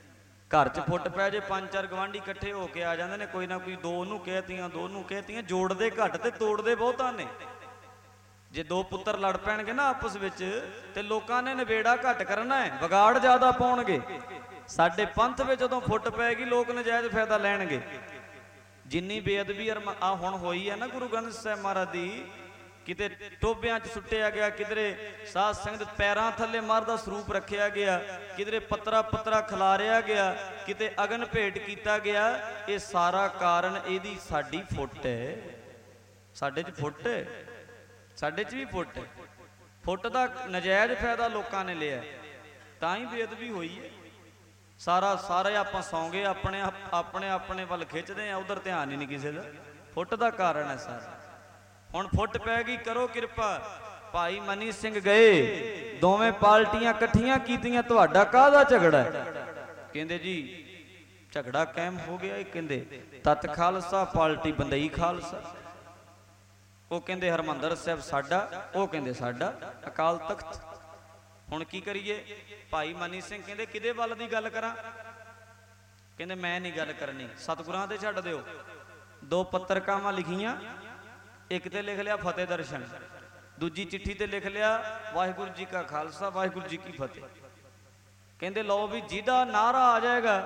ਘਰ 'ਚ ਫੁੱਟ ਪੈ ਜੇ ਪੰਜ ਚਾਰ ਗਵਾਂਢੀ ਇਕੱਠੇ ਹੋ ਕੇ ਆ ਜਾਂਦੇ ਨੇ, ਕੋਈ ਨਾ ਕੋਈ ਦੋ ਉਹਨੂੰ ਕਹਿਤੀਆਂ ਦੋ ਉਹਨੂੰ ਕਹਿਤੀਆਂ, ਜੋੜਦੇ ਘੱਟ ਤੇ ਤੋੜਦੇ ਬਹੁਤਾਂ ਨੇ। ਜੇ ਦੋ ਪੁੱਤਰ ਲੜ ਪੈਣਗੇ ਨਾ ਆਪਸ ਵਿੱਚ ਤੇ ਲੋਕਾਂ ਨੇ ਨਿਬੇੜਾ ਘੱਟ ਕਰਨਾ ਹੈ, ਵਿਗਾੜ ਜ਼ਿਆਦਾ ਪਾਉਣਗੇ। ਸਾਡੇ ਪੰਥ ਵਿੱਚ ਜਦੋਂ ਫੁੱਟ ਪੈਗੀ ਲੋਕ ਨਜਾਇਜ਼ ਫਾਇਦਾ ਲੈਣਗੇ। ਜਿੰਨੀ ਬੇਅਦਬੀ ਆ ਹੁਣ ਹੋਈ ਹੈ ਨਾ ਗੁਰੂ ਗ੍ਰੰਥ ਸਾਹਿਬ ਮਹਾਰਾਜ ਦੀ, ਕਿਤੇ ਟੋਬਿਆਂ 'ਚ ਸੁੱਟਿਆ ਗਿਆ, ਕਿਧਰੇ ਸਾਧ ਸੰਗਤ ਪੈਰਾਂ ਥੱਲੇ ਮਰਦਾ ਸਰੂਪ ਰੱਖਿਆ ਗਿਆ, ਕਿਧਰੇ ਪੱਤਰਾ ਪੱਤਰਾ ਖਿਲਾਰਿਆ ਗਿਆ, ਕਿਤੇ ਅਗਨ ਭੇਟ ਕੀਤਾ ਗਿਆ। ਇਹ ਸਾਰਾ ਕਾਰਨ ਇਹਦੀ ਸਾਡੀ ਫੁੱਟ ਹੈ। ਸਾਡੇ 'ਚ ਫੁੱਟ ਹੈ, ਸਾਡੇ 'ਚ ਵੀ ਫੁੱਟ ਹੈ। ਫੁੱਟ ਦਾ ਨਜਾਇਜ਼ ਫਾਇਦਾ ਲੋਕਾਂ ਨੇ ਲਿਆ, ਤਾਂ ਹੀ ਬੇਅਦਬੀ ਹੋਈ ਹੈ। ਸਾਰਾ ਸਾਰੇ ਆਪਾਂ ਸੌਂਗੇ, ਆਪਣੇ ਆਪਣੇ ਆਪਣੇ ਵੱਲ ਖਿੱਚਦੇ ਆ, ਉਧਰ ਧਿਆਨ ਹੀ ਨਹੀਂ ਕਿਸੇ ਦਾ। ਫੁੱਟ ਦਾ ਕਾਰਨ ਹੈ ਸਾਰਾ। ਹੁਣ ਫੁੱਟ ਪੈ ਗਈ, ਕਰੋ ਕਿਰਪਾ। ਭਾਈ ਮਨੀ ਸਿੰਘ ਗਏ, ਦੋਵੇਂ ਪਾਰਟੀਆਂ ਇਕੱਠੀਆਂ ਕੀਤੀਆਂ, ਤੁਹਾਡਾ ਕਾਹਦਾ ਝਗੜਾ ਹੈ? ਕਹਿੰਦੇ ਜੀ ਝਗੜਾ ਕਾਇਮ ਹੋ ਗਿਆ। ਇਹ ਕਹਿੰਦੇ ਤਤ ਖਾਲਸਾ ਪਾਰਟੀ ਬੰਦਈ ਖਾਲਸਾ। ਉਹ ਕਹਿੰਦੇ ਹਰਮੰਦਰ ਸਾਹਿਬ ਸਾਡਾ, ਉਹ ਕਹਿੰਦੇ ਸਾਡਾ ਅਕਾਲ ਤਖਤ। ਹੁਣ ਕੀ ਕਰੀਏ? ਭਾਈ ਮਨੀ ਸਿੰਘ ਕਹਿੰਦੇ ਕਿਹਦੇ ਵੱਲ ਦੀ ਗੱਲ ਕਰਾਂ? ਕਹਿੰਦੇ ਮੈਂ ਨਹੀਂ ਗੱਲ ਕਰਨੀ, ਸਤਿਗੁਰਾਂ ਤੇ ਛੱਡ ਦਿਓ। ਦੋ ਪੱਤਰਕਾਵਾਂ ਲਿਖੀਆਂ, ਇੱਕ ਤੇ ਲਿਖ ਲਿਆ ਫਤਿਹ ਦਰਸ਼ਨ, ਦੂਜੀ ਚਿੱਠੀ ਤੇ ਲਿਖ ਲਿਆ ਵਾਹਿਗੁਰੂ ਜੀ ਕਾ ਖਾਲਸਾ ਵਾਹਿਗੁਰੂ ਜੀ ਕੀ ਫਤਿਹ। ਕਹਿੰਦੇ ਲਓ ਵੀ ਜਿਹਦਾ ਨਾਰਾ ਆ ਜਾਏਗਾ,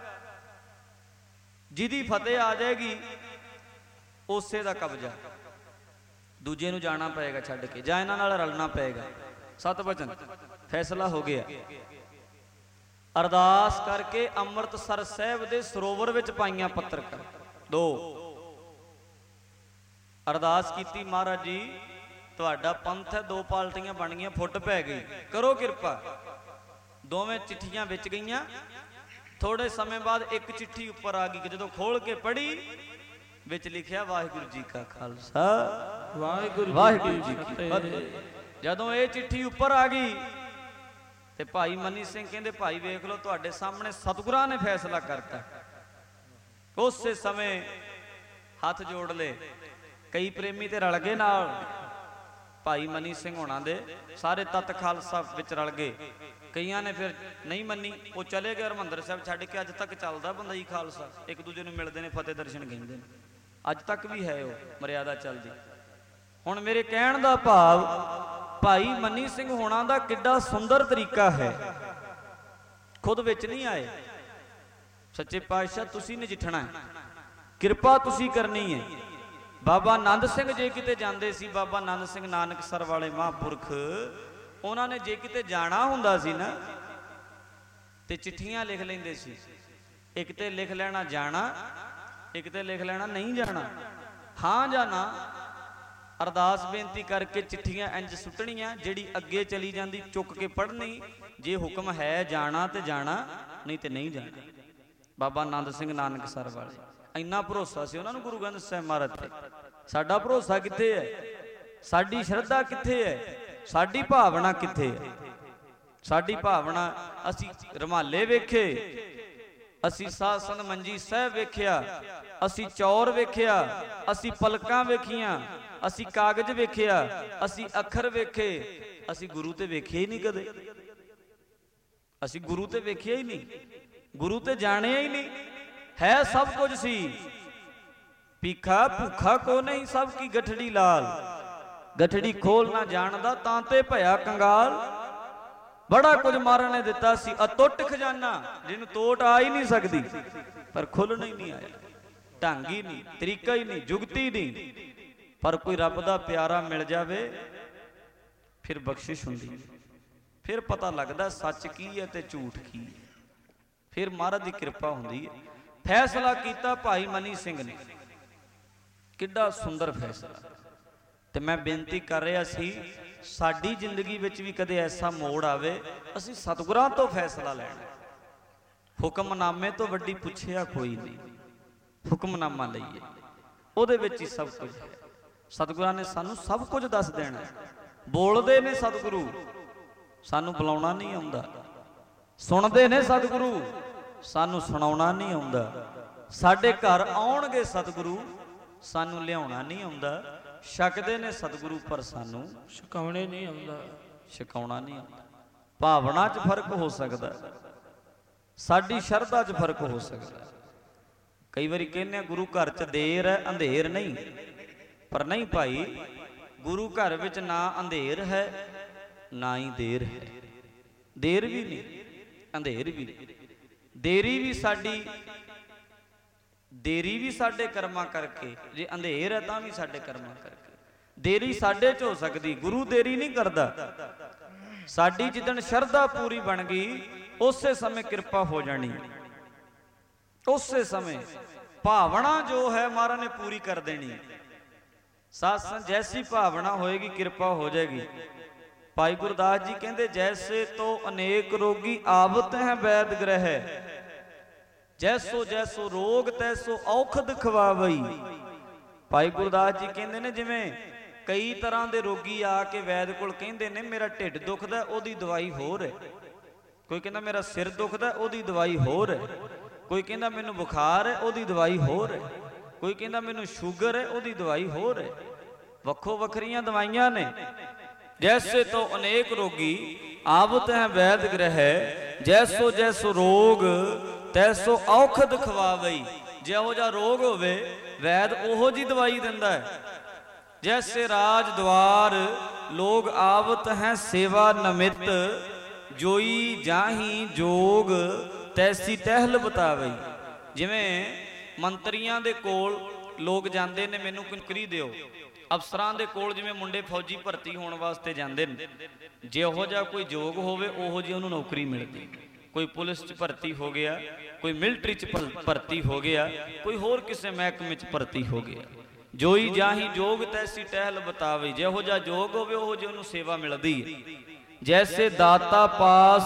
ਜਿਹਦੀ ਫਤਿਹ ਆ ਜਾਏਗੀ, ਉਸੇ ਦਾ ਕਬਜ਼ਾ। ਦੂਜੇ ਨੂੰ ਜਾਣਾ ਪਏਗਾ ਛੱਡ ਕੇ, ਜਾਂ ਇਹਨਾਂ ਨਾਲ ਰਲਣਾ ਪਏਗਾ। ਸਤ ਵਚਨ ਫੈਸਲਾ ਹੋ ਗਿਆ। ਅਰਦਾਸ ਕਰਕੇ ਅੰਮ੍ਰਿਤਸਰ ਸਾਹਿਬ ਦੇ ਸਰੋਵਰ ਵਿੱਚ ਪਾਈਆਂ ਪੱਤਰਕਾਰ। ਦੋ ਅਰਦਾਸ ਕੀਤੀ, ਮਹਾਰਾਜ ਜੀ ਤੁਹਾਡਾ ਪੰਥ ਹੈ, ਦੋ ਪਾਰਟੀਆਂ ਬਣ ਗਈਆਂ, ਫੁੱਟ ਪੈ ਗਈ, ਕਰੋ ਕਿਰਪਾ। ਦੋਵੇਂ ਚਿੱਠੀਆਂ ਵਿੱਚ ਗਈਆਂ। ਥੋੜੇ ਸਮੇਂ ਬਾਅਦ ਇੱਕ ਚਿੱਠੀ ਉੱਪਰ ਆ ਗਈ, ਜਦੋਂ ਖੋਲ ਕੇ ਪੜ੍ਹੀ ਵਿੱਚ ਲਿਖਿਆ ਵਾਹਿਗੁਰੂ ਜੀ ਕਾ ਖਾਲਸਾ ਵਾਹਿਗੁਰੂ ਵਾਹਿਗੁਰੂ ਜੀ ਕੀ ਫਤਿਹ। ਜਦੋਂ ਇਹ ਚਿੱਠੀ ਉੱਪਰ ਆ ਗਈ ਤੇ ਭਾਈ ਮਨੀ ਸਿੰਘ ਕਹਿੰਦੇ ਭਾਈ ਵੇਖ ਲਓ, ਤੁਹਾਡੇ ਸਾਹਮਣੇ ਸਤਿਗੁਰਾਂ ਨੇ ਫੈਸਲਾ ਕਰਤਾ। ਉਸੇ ਸਮੇਂ ਹੱਥ ਜੋੜ ਲਏ। ਕਈ ਪ੍ਰੇਮੀ ਤੇ ਰਲ ਗਏ ਨਾਲ, ਭਾਈ ਮਨੀ ਸਿੰਘ ਹੋਣਾ ਦੇ ਸਾਰੇ ਤਤ ਖਾਲਸਾ ਵਿੱਚ ਰਲ ਗਏ। ਕਈਆਂ ਨੇ ਫਿਰ ਨਹੀਂ ਮੰਨੀ, ਉਹ ਚਲੇ ਗਏ ਹਰਿਮੰਦਰ ਸਾਹਿਬ ਛੱਡ ਕੇ। ਅੱਜ ਤੱਕ ਚੱਲਦਾ ਬੰਦਈ ਖਾਲਸਾ, ਇੱਕ ਦੂਜੇ ਨੂੰ ਮਿਲਦੇ ਨੇ, ਫਤਿਹ ਦਰਸ਼ਨ ਕਹਿੰਦੇ ਨੇ, ਅੱਜ ਤੱਕ ਵੀ ਹੈ ਉਹ ਮਰਿਆਦਾ ਚੱਲਦੀ। ਹੁਣ ਮੇਰੇ ਕਹਿਣ ਦਾ ਭਾਵ ਭਾਈ ਮਨੀ ਸਿੰਘ ਹੋਣਾ ਦਾ ਕਿੱਡਾ ਸੁੰਦਰ ਤਰੀਕਾ ਹੈ। ਖੁਦ ਵਿੱਚ ਨਹੀਂ ਆਏ। ਸੱਚੇ ਪਾਤਸ਼ਾਹ ਤੁਸੀਂ ਨਜਿੱਠਣਾ, ਕਿਰਪਾ ਤੁਸੀਂ ਕਰਨੀ ਹੈ। ਬਾਬਾ ਆਨੰਦ ਸਿੰਘ ਜੇ ਕਿਤੇ ਜਾਂਦੇ ਸੀ, ਬਾਬਾ ਆਨੰਦ ਸਿੰਘ ਨਾਨਕਸਰ ਵਾਲੇ ਮਹਾਂਪੁਰਖ, ਉਹਨਾਂ ਨੇ ਜੇ ਕਿਤੇ ਜਾਣਾ ਹੁੰਦਾ ਸੀ ਨਾ ਤੇ ਚਿੱਠੀਆਂ ਲਿਖ ਲੈਂਦੇ ਸੀ। ਇੱਕ ਤੇ ਲਿਖ ਲੈਣਾ ਜਾਣਾ, ਇੱਕ ਤੇ ਲਿਖ ਲੈਣਾ ਨਹੀਂ ਜਾਣਾ, ਹਾਂ ਜਾਂ ਨਾ। ਅਰਦਾਸ ਬੇਨਤੀ ਕਰਕੇ ਚਿੱਠੀਆਂ ਇੰਜ ਸੁੱਟਣੀਆਂ, ਜਿਹੜੀ ਅੱਗੇ ਚਲੀ ਜਾਂਦੀ ਚੁੱਕ ਕੇ ਪੜ੍ਹਨੀ। ਜੇ ਹੁਕਮ ਹੈ ਜਾਣਾ ਤੇ ਜਾਣਾ, ਨਹੀਂ ਤੇ ਨਹੀਂ ਜਾਣਾ। ਬਾਬਾ ਆਨੰਦ ਸਿੰਘ ਨਾਨਕਸਰ ਵਾਲੇ, ਇੰਨਾ ਭਰੋਸਾ ਸੀ ਉਹਨਾਂ ਨੂੰ ਗੁਰੂ ਗ੍ਰੰਥ ਸਾਹਿਬ ਮਹਾਰਾਜ ਤੇ। ਸਾਡਾ ਭਰੋਸਾ ਕਿੱਥੇ ਹੈ? ਸਾਡੀ ਸ਼ਰਧਾ ਕਿੱਥੇ ਹੈ? ਸਾਡੀ ਭਾਵਨਾ ਕਿੱਥੇ ਹੈ? ਸਾਡੀ ਭਾਵਨਾ, ਅਸੀਂ ਰੁਮਾਲੇ ਵੇਖੇ, ਅਸੀਂ ਸਾਧ ਸੰਤ ਮੰਜੀ ਸਾਹਿਬ ਵੇਖਿਆ, ਅਸੀਂ ਚੌਰ ਵੇਖਿਆ, ਅਸੀਂ ਪਲਕਾਂ ਵੇਖੀਆਂ, ਅਸੀਂ ਕਾਗਜ਼ ਵੇਖਿਆ, ਅਸੀਂ ਅੱਖਰ ਵੇਖੇ, ਅਸੀਂ ਗੁਰੂ ਤੇ ਵੇਖਿਆ ਹੀ ਨਹੀਂ ਕਦੇ। ਅਸੀਂ ਗੁਰੂ ਤੇ ਵੇਖਿਆ ਹੀ ਨਹੀਂ, ਗੁਰੂ ਤੇ ਜਾਣਿਆ ਹੀ ਨਹੀਂ। ਹੈ ਸਭ ਕੁਝ ਸੀ, ਭੀਖਾ ਭੁੱਖਾ ਕੋ ਨਹੀਂ, ਸਭ ਕੀ ਗਠੜੀ ਲਾਲ। ਗਠੜੀ ਖੋਲ ਨਾ ਜਾਣਦਾ ਤਾਂ ਤੇ ਭਇਆ ਕੰਗਾਲ। ਬੜਾ ਕੁਝ ਮਾਰਨ ਨੇ ਦਿੱਤਾ ਸੀ, ਅਤੁੱਟ ਖਜ਼ਾਨਾ ਜਿਹਨੂੰ ਤੋਟ ਆ ਹੀ ਨਹੀਂ ਸਕਦੀ, ਪਰ ਖੁੱਲ੍ਹਣਾ ਹੀ ਨਹੀਂ ਆਇਆ। ਢੰਗ ਹੀ ਨਹੀਂ, ਤਰੀਕਾ ਹੀ ਨਹੀਂ, ਜੁਗਤੀ ਨਹੀਂ। ਪਰ ਕੋਈ ਰੱਬ ਦਾ ਪਿਆਰਾ ਮਿਲ ਜਾਵੇ ਫਿਰ ਬਖਸ਼ਿਸ਼ ਹੁੰਦੀ, ਫਿਰ ਪਤਾ ਲੱਗਦਾ ਸੱਚ ਕੀ ਹੈ ਤੇ ਝੂਠ ਕੀ ਹੈ, ਫਿਰ ਮਹਾਰਾਜ ਦੀ ਕਿਰਪਾ ਹੁੰਦੀ ਹੈ। ਫੈਸਲਾ ਕੀਤਾ ਭਾਈ ਮਨੀ ਸਿੰਘ ਨੇ, ਕਿੱਡਾ ਸੁੰਦਰ ਫੈਸਲਾ। ਤੇ ਮੈਂ ਬੇਨਤੀ ਕਰ ਰਿਹਾ ਸੀ, ਸਾਡੀ ਜ਼ਿੰਦਗੀ ਵਿੱਚ ਵੀ ਕਦੇ ਐਸਾ ਮੋੜ ਆਵੇ, ਅਸੀਂ ਸਤਿਗੁਰਾਂ ਤੋਂ ਫੈਸਲਾ ਲੈਣਾ। ਹੁਕਮਨਾਮੇ ਤੋਂ ਵੱਡੀ ਪੁੱਛਿਆ ਕੋਈ ਨਹੀਂ, ਹੁਕਮਨਾਮਾ ਲਈਏ, ਉਹਦੇ ਵਿੱਚ ਹੀ ਸਭ ਕੁਝ ਹੈ। ਸਤਿਗੁਰਾਂ ਨੇ ਸਾਨੂੰ ਸਭ ਕੁਝ ਦੱਸ ਦੇਣਾ। ਬੋਲਦੇ ਨੇ ਸਤਿਗੁਰੂ, ਸਾਨੂੰ ਬੁਲਾਉਣਾ ਨਹੀਂ ਆਉਂਦਾ। ਸੁਣਦੇ ਨੇ ਸਤਿਗੁਰੂ, ਸਾਨੂੰ ਸੁਣਾਉਣਾ ਨਹੀਂ ਆਉਂਦਾ। ਸਾਡੇ ਘਰ ਆਉਣਗੇ ਸਤਿਗੁਰੂ, ਸਾਨੂੰ ਲਿਆਉਣਾ ਨਹੀਂ ਆਉਂਦਾ। ਛਕਦੇ ਨੇ ਸਤਿਗੁਰੂ, ਪਰ ਸਾਨੂੰ ਛਕਾਉਣੇ ਨਹੀਂ ਆਉਂਦਾ, ਛਕਾਉਣਾ ਨਹੀਂ ਆਉਂਦਾ। ਭਾਵਨਾ 'ਚ ਫਰਕ ਹੋ ਸਕਦਾ। ਸਾਡੀ ਸ਼ਰਧਾ 'ਚ ਫਰਕ ਹੋ ਸਕਦਾ। ਕਈ ਵਾਰੀ ਕਹਿੰਦੇ ਆ ਗੁਰੂ ਘਰ 'ਚ ਦੇਰ ਹੈ, ਅੰਧੇਰ ਨਹੀਂ। ਪਰ ਨਹੀਂ ਭਾਈ, ਗੁਰੂ ਘਰ ਵਿੱਚ ਨਾ ਅੰਧੇਰ ਹੈ ਨਾ ਹੀ ਦੇਰ ਹੈ। ਦੇਰ ਵੀ ਨਹੀਂ, ਅੰਧੇਰ ਵੀ ਨਹੀਂ। ਦੇਰੀ ਵੀ ਸਾਡੀ ਦੇਰੀ ਵੀ ਸਾਡੇ ਕਰਮਾਂ ਕਰਕੇ, ਜੇ ਅੰਧੇਰ ਹੈ ਤਾਂ ਵੀ ਸਾਡੇ ਕਰਮਾਂ ਕਰਕੇ। ਦੇਰੀ ਸਾਡੇ 'ਚ ਹੋ ਸਕਦੀ, ਗੁਰੂ ਦੇਰੀ ਨਹੀਂ ਕਰਦਾ। ਸਾਡੀ ਜਿੱਦਣ ਸ਼ਰਧਾ ਪੂਰੀ ਬਣ ਗਈ ਉਸੇ ਸਮੇਂ ਕਿਰਪਾ ਹੋ ਜਾਣੀ। ਉਸੇ ਸਮੇਂ ਭਾਵਨਾ ਜੋ ਹੈ ਮਹਾਰਾਜ ਨੇ ਪੂਰੀ ਕਰ ਦੇਣੀ। ਸਾਧ ਸੰਗਤ ਜੈਸੀ ਭਾਵਨਾ ਹੋਏਗੀ ਕਿਰਪਾ ਹੋ ਜਾਏਗੀ। ਭਾਈ ਗੁਰਦਾਸ ਜੀ ਕਹਿੰਦੇ ਜੈਸੇ ਤੋਂ ਅਨੇਕ ਰੋਗੀ ਆਵਤ ਹੈ ਵੈਦ ਗ੍ਰਹਿ, ਜੈਸੋ ਜੈਸੋ ਰੋਗ ਤੈਸੋ ਔਖਦ ਖਵਾਵਈ। ਭਾਈ ਗੁਰਦਾਸ ਜੀ ਕਹਿੰਦੇ ਨੇ ਜਿਵੇਂ ਕਈ ਤਰ੍ਹਾਂ ਦੇ ਰੋਗੀ ਆ ਕੇ ਵੈਦ ਕੋਲ ਕਹਿੰਦੇ ਨੇ ਮੇਰਾ ਢਿੱਡ ਦੁਖਦਾ, ਉਹਦੀ ਦਵਾਈ ਹੋਰ ਹੈ। ਕੋਈ ਕਹਿੰਦਾ ਮੇਰਾ ਸਿਰ ਦੁਖਦਾ, ਉਹਦੀ ਦਵਾਈ ਹੋਰ ਹੈ। ਕੋਈ ਕਹਿੰਦਾ ਮੈਨੂੰ ਬੁਖਾਰ ਹੈ, ਉਹਦੀ ਦਵਾਈ ਹੋਰ ਹੈ। ਕੋਈ ਕਹਿੰਦਾ ਮੈਨੂੰ ਸ਼ੂਗਰ ਹੈ, ਉਹਦੀ ਦਵਾਈ ਹੋਰ ਹੈ। ਵੱਖੋ ਵੱਖਰੀਆਂ ਦਵਾਈਆਂ ਨੇ। ਜੈਸੇ ਤੋਂ ਅਨੇਕ ਰੋਗੀ ਆਵਤ ਹੈ ਵੈਦ ਗ੍ਰਹਿ, ਜੈਸੋ ਜੈਸੋ ਰੋਗ ਤੈਸੋ ਔਖਦ ਖਵਾਵਈ। ਜਿਹੋ ਜਿਹਾ ਰੋਗ ਹੋਵੇ ਵੈਦ ਉਹੋ ਜੀ ਦਵਾਈ ਦਿੰਦਾ ਹੈ। ਜੈਸੇ ਰਾਜ ਦਵਾਰ ਲੋਗ ਆਵਤ ਹੈ ਸੇਵਾ ਨਮਿਤ, ਜੋਈ ਜਾਹੀ ਜੋਗ ਤੈਸੀ ਟਹਿਲ ਬਤਾਵਈ। ਜਿਵੇਂ ਮੰਤਰੀਆਂ ਦੇ ਕੋਲ ਲੋਕ ਜਾਂਦੇ ਨੇ ਮੈਨੂੰ ਨੌਕਰੀ ਦਿਓ, ਅਫਸਰਾਂ ਦੇ ਕੋਲ ਜਿਵੇਂ ਮੁੰਡੇ ਫੌਜੀ ਭਰਤੀ ਹੋਣ ਵਾਸਤੇ ਜਾਂਦੇ ਨੇ, ਜਿਹੋ ਜਿਹਾ ਕੋਈ ਯੋਗ ਹੋਵੇ ਉਹੋ ਜਿਹੀ ਉਹਨੂੰ ਨੌਕਰੀ ਮਿਲਦੀ। ਕੋਈ ਪੁਲਿਸ 'ਚ ਭਰਤੀ ਹੋ ਗਿਆ, ਕੋਈ ਮਿਲਟਰੀ 'ਚ ਭਰਤੀ ਹੋ ਗਿਆ, ਕੋਈ ਹੋਰ ਕਿਸੇ ਮਹਿਕਮੇ 'ਚ ਭਰਤੀ ਹੋ ਗਿਆ। ਜੋਈ ਜਾਹੀ ਜੋਗ ਤੈਸੀ ਟਹਿਲ ਬਤਾਵੇ। ਜਿਹੋ ਜਿਹਾ ਯੋਗ ਹੋਵੇ ਉਹੋ ਜਿਹੀ ਉਹਨੂੰ ਸੇਵਾ ਮਿਲਦੀ ਹੈ। ਜੈਸੇ ਦਾਤਾ ਪਾਸ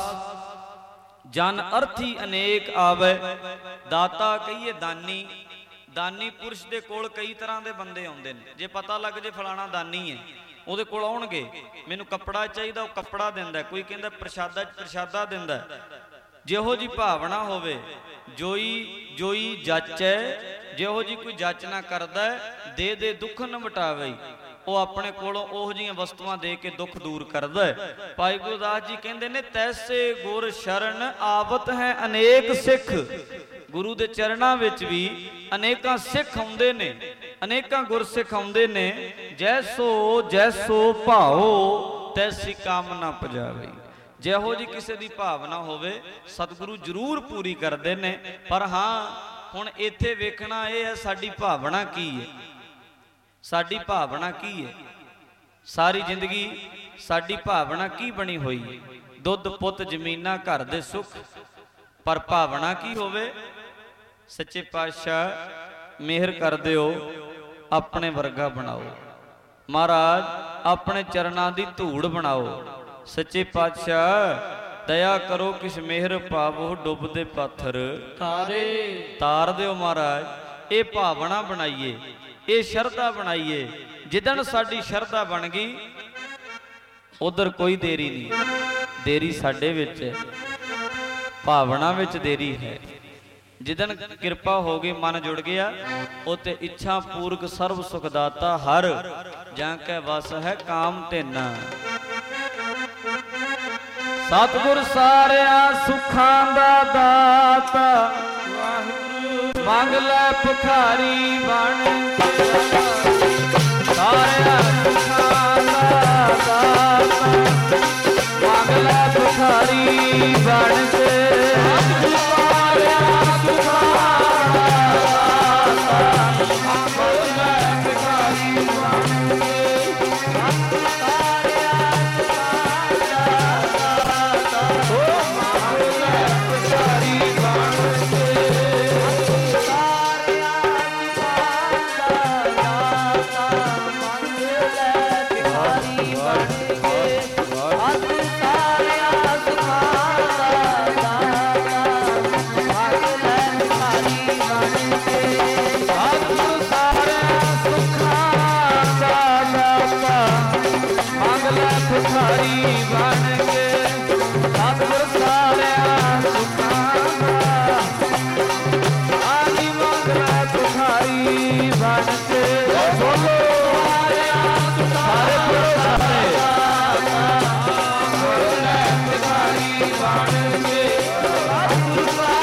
ਜਨ ਅਰਥੀ ਅਨੇਕ ਆਵੇ। ਦਾਤਾ ਕਹੀਏ ਦਾਨੀ, ਦਾਨੀ ਪੁਰਸ਼ ਦੇ ਕੋਲ ਕਈ ਤਰ੍ਹਾਂ ਦੇ ਬੰਦੇ ਆਉਂਦੇ ਨੇ। ਜੇ ਪਤਾ ਲੱਗ ਜੇ ਫਲਾਣਾ ਦਾਨੀ ਹੈ, ਉਹਦੇ ਕੋਲ ਆਉਣਗੇ। ਮੈਨੂੰ ਕੱਪੜਾ ਚਾਹੀਦਾ, ਉਹ ਕੱਪੜਾ ਦਿੰਦਾ। ਕੋਈ ਕਹਿੰਦਾ ਪ੍ਰਸ਼ਾਦਾ ਪ੍ਰਸ਼ਾਦਾ ਦਿੰਦਾ। ਜਿਹੋ ਜੀ ਭਾਵਨਾ ਹੋਵੇ ਜੋਈ ਜੋਈ ਜਾਚੈ, ਜਿਹੋ ਜੀ ਕੋਈ ਜਾਚਨਾ ਕਰਦਾ ਦੇ ਦੇ ਦੁੱਖ ਨ ਵਟਾਵੇ। ਉਹ ਆਪਣੇ ਕੋਲੋਂ ਉਹੋ ਜਿਹੀਆਂ ਵਸਤੂਆਂ ਦੇ ਕੇ ਦੁੱਖ ਦੂਰ ਕਰਦਾ ਹੈ। ਭਾਈ ਗੁਰਦਾਸ ਜੀ ਕਹਿੰਦੇ ਨੇ ਤੈਸੇ ਗੁਰ ਸ਼ਰਨ ਆਵਤ ਹੈ ਅਨੇਕ ਸਿੱਖ। ਗੁਰੂ ਦੇ ਚਰਨਾਂ ਵਿੱਚ ਵੀ ਅਨੇਕਾਂ ਸਿੱਖ ਆਉਂਦੇ ਨੇ, ਅਨੇਕਾਂ ਗੁਰਸਿੱਖ ਆਉਂਦੇ ਨੇ। ਜੈਸੋ ਜੈਸੋ ਭਾਓ ਤੈਸੀ ਕਾਮਨਾ ਪਜਾਵੇ। ਜਿਹੋ ਜੀ ਕਿਸੇ ਦੀ ਭਾਵਨਾ ਹੋਵੇ ਸਤਿਗੁਰੂ ਜ਼ਰੂਰ ਪੂਰੀ ਕਰਦੇ ਨੇ। ਪਰ ਹਾਂ ਹੁਣ ਇੱਥੇ ਵੇਖਣਾ ਇਹ ਹੈ ਸਾਡੀ ਭਾਵਨਾ ਕੀ ਹੈ। ਸਾਡੀ ਭਾਵਨਾ ਕੀ ਹੈ? ਸਾਰੀ ਜ਼ਿੰਦਗੀ ਸਾਡੀ ਭਾਵਨਾ ਕੀ ਬਣੀ ਹੋਈ ਹੈ? ਦੁੱਧ ਪੁੱਤ ਜ਼ਮੀਨਾਂ ਘਰ ਦੇ ਸੁੱਖ। ਪਰ ਭਾਵਨਾ ਕੀ ਹੋਵੇ? ਸੱਚੇ ਪਾਤਸ਼ਾਹ ਮਿਹਰ ਕਰ ਦਿਓ, ਆਪਣੇ ਵਰਗਾ ਬਣਾਓ ਮਹਾਰਾਜ, ਆਪਣੇ ਚਰਨਾਂ ਦੀ ਧੂੜ ਬਣਾਓ। ਸੱਚੇ ਪਾਤਸ਼ਾਹ ਦਇਆ ਕਰੋ, ਕਿਸ ਮਿਹਰ ਪਾਵੋ ਡੁੱਬਦੇ ਪਾਥਰ ਤਾਰੇ ਤਾਰ ਦਿਓ ਮਹਾਰਾਜ। ਇਹ ਭਾਵਨਾ ਬਣਾਈਏ, ਇਹ ਸ਼ਰਧਾ ਬਣਾਈਏ। ਜਿੱਦਣ ਸਾਡੀ ਸ਼ਰਧਾ ਬਣ ਗਈ ਉਧਰ ਕੋਈ ਦੇਰੀ ਨਹੀਂ। ਦੇਰੀ ਸਾਡੇ ਵਿੱਚ ਹੈ, ਭਾਵਨਾ ਵਿੱਚ ਦੇਰੀ ਹੈ। ਜਿੱਦਣ ਕਿਰਪਾ ਹੋ ਗਈ, ਮਨ ਜੁੜ ਗਿਆ, ਉਤੇ ਇੱਛਾ ਪੂਰਕ ਸਰਬ ਸੁਖ ਦਾਤਾ ਹਰ ਜਾਂ ਕੈ ਵਸ ਹੈ ਕਾਮ ਧੇਨਾ। ਸਤਿਗੁਰ ਸਾਰਿਆਂ ਸੁੱਖਾਂ ਦਾ ਦਾਤਾ, ਵਾਹਿਗੁਰੂ ਮੰਗ ਲੈ ਭਿਖਾਰੀ ਬਣ ਕੇ। ਸਾਰਿਆਂ ਸੁੱਖਾਂ ਦਾ ਦਾਤਾ, ਮੰਗ ਲੈ ਭਿਖਾਰੀ ਬਣ ਕੇ। ਸਾਰਿਆਂ ਸੁੱਖਾਂ ਦਾ ਦਾਤਾ, ਮੰਗ ਲੈ ਭਿਖਾਰੀ ਬਣ ਕੇ। ਸਾਰੇ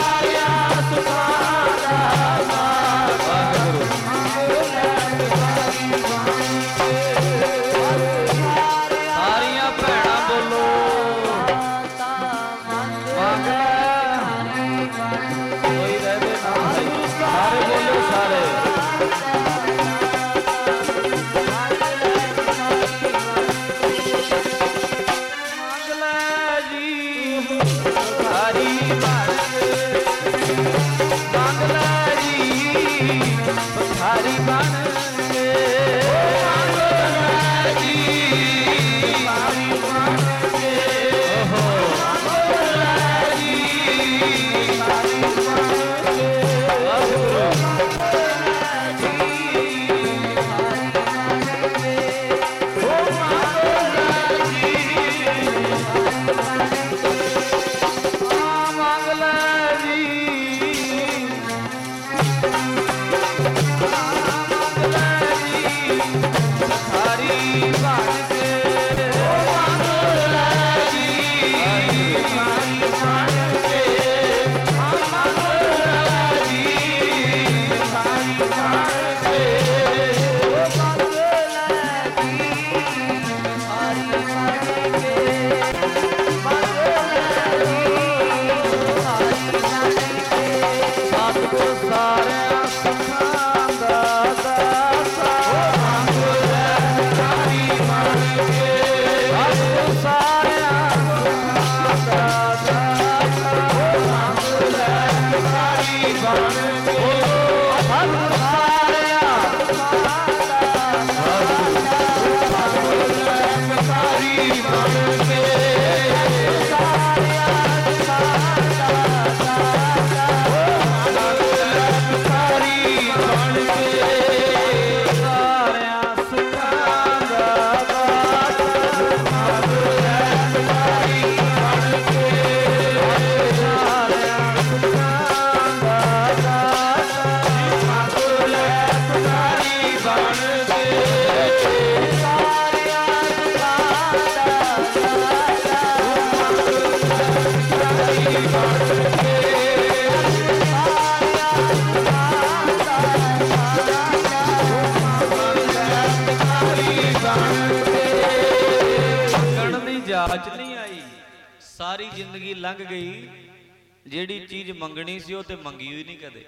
ਜਾਚ ਨਹੀਂ ਆਈ, ਸਾਰੀ ਜ਼ਿੰਦਗੀ ਲੰਘ ਗਈ, ਜਿਹੜੀ ਚੀਜ਼ ਮੰਗਣੀ ਸੀ ਉਹ ਤੇ ਮੰਗੀ ਹੋਈ ਨਹੀਂ ਕਦੇ।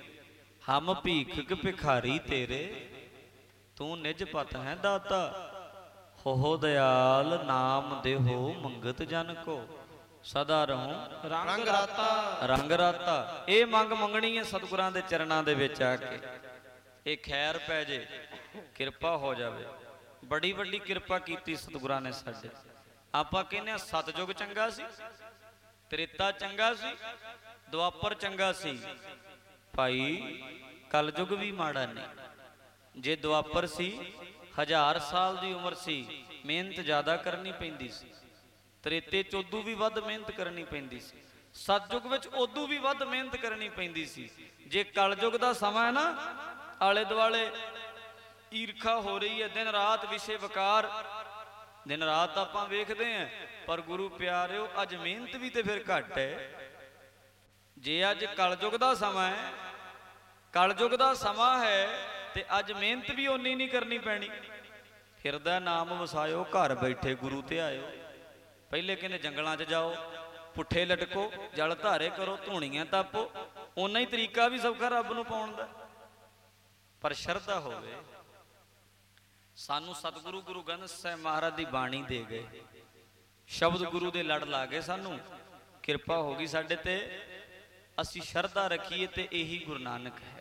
ਹਮ ਭੀਖਕ ਭਿਖਾਰੀ ਤੇਰੇ, ਤੂੰ ਨਿਜ ਪਤ ਹੈ ਦਾਤਾ, ਹੋ ਦਇਆਲ ਨਾਮ ਦੇਹੋ ਮੰਗਤ ਜਨ ਕੋ, ਸਦਾ ਰਹੂੰ ਰੰਗ ਰਾਤਾ ਰੰਗ ਰਾਤਾ। ਇਹ ਮੰਗ ਮੰਗਣੀ ਹੈ ਸਤਿਗੁਰਾਂ ਦੇ ਚਰਨਾਂ ਦੇ ਵਿੱਚ ਆ ਕੇ, ਇਹ ਖੈਰ ਪੈ ਜੇ, ਕਿਰਪਾ ਹੋ ਜਾਵੇ। ਬੜੀ ਵੱਡੀ ਕਿਰਪਾ ਕੀਤੀ ਸਤਿਗੁਰਾਂ ਨੇ ਸਾਡੇ। ਆਪਾਂ ਕਹਿੰਦੇ ਆ ਸਤਜੁਗ ਚੰਗਾ ਸੀ, ਤ੍ਰੇਤਾ ਚੰਗਾ ਸੀ, ਦੁਆਪਰ ਚੰਗਾ ਸੀ। ਭਾਈ ਕਲਯੁਗ ਵੀ ਮਾੜਾ ਨਹੀਂ। ਜੇ ਦੁਆਪਰ ਸੀ ਹਜ਼ਾਰ ਸਾਲ ਦੀ ਉਮਰ ਸੀ, ਮਿਹਨਤ ਜ਼ਿਆਦਾ ਕਰਨੀ ਪੈਂਦੀ ਸੀ। ਤ੍ਰੇਤੇ ਚ ਉਦੋਂ ਵੀ ਵੱਧ ਮਿਹਨਤ ਕਰਨੀ ਪੈਂਦੀ ਸੀ। ਸਤਜੁਗ ਵਿੱਚ ਉਦੋਂ ਵੀ ਵੱਧ ਮਿਹਨਤ ਕਰਨੀ ਪੈਂਦੀ ਸੀ। ਜੇ ਕਲਯੁਗ ਦਾ ਸਮਾਂ ਹੈ ਨਾ, ਆਲੇ ਦੁਆਲੇ ਈਰਖਾ ਹੋ ਰਹੀ ਹੈ, ਦਿਨ ਰਾਤ ਵਿਸ਼ੇ ਵਕਾਰ, ਦਿਨ ਰਾਤ ਆਪਾਂ ਵੇਖਦੇ ਆਂ, ਪਰ ਗੁਰੂ ਪਿਆਰਿਓ ਅੱਜ ਮਿਹਨਤ ਵੀ ਤੇ ਫਿਰ ਘੱਟ ਹੈ। ਜੇ ਅੱਜ ਕਲਯੁਗ ਦਾ ਸਮਾਂ ਹੈ, ਕਲਯੁਗ ਦਾ ਸਮਾਂ ਹੈ, ਤੇ ਅੱਜ ਮਿਹਨਤ ਵੀ ਓਨੀ ਨਹੀਂ ਕਰਨੀ ਪੈਣੀ। ਹਿਰਦਾ ਨਾਮ ਵਸਾਇਓ, ਘਰ ਬੈਠੇ ਗੁਰੂ ਤੇ ਆਇਓ। ਪਹਿਲੇ ਕਹਿੰਦੇ ਜੰਗਲਾਂ 'ਚ ਜਾਓ, ਪੁੱਠੇ ਲਟਕੋ, ਜਲ ਧਾਰੇ ਕਰੋ, ਧੂਣੀਆਂ ਤਾਪੋ। ਓਨਾ ਹੀ ਤਰੀਕਾ ਵੀ ਸੌਖਾ ਰੱਬ ਨੂੰ ਪਾਉਣ ਦਾ, ਪਰ ਸ਼ਰਧਾ ਹੋਵੇ। ਸਾਨੂੰ ਸਤਿਗੁਰੂ ਗੁਰੂ ਗ੍ਰੰਥ ਸਾਹਿਬ ਮਹਾਰਾਜ ਦੀ ਬਾਣੀ ਦੇ ਗਏ, ਸ਼ਬਦ ਗੁਰੂ ਦੇ ਲੜ ਲਾ ਗਏ, ਸਾਨੂੰ ਕਿਰਪਾ ਹੋ ਗਈ ਸਾਡੇ ਤੇ। ਅਸੀਂ ਸ਼ਰਧਾ ਰੱਖੀਏ ਤੇ ਇਹੀ ਗੁਰੂ ਨਾਨਕ ਹੈ,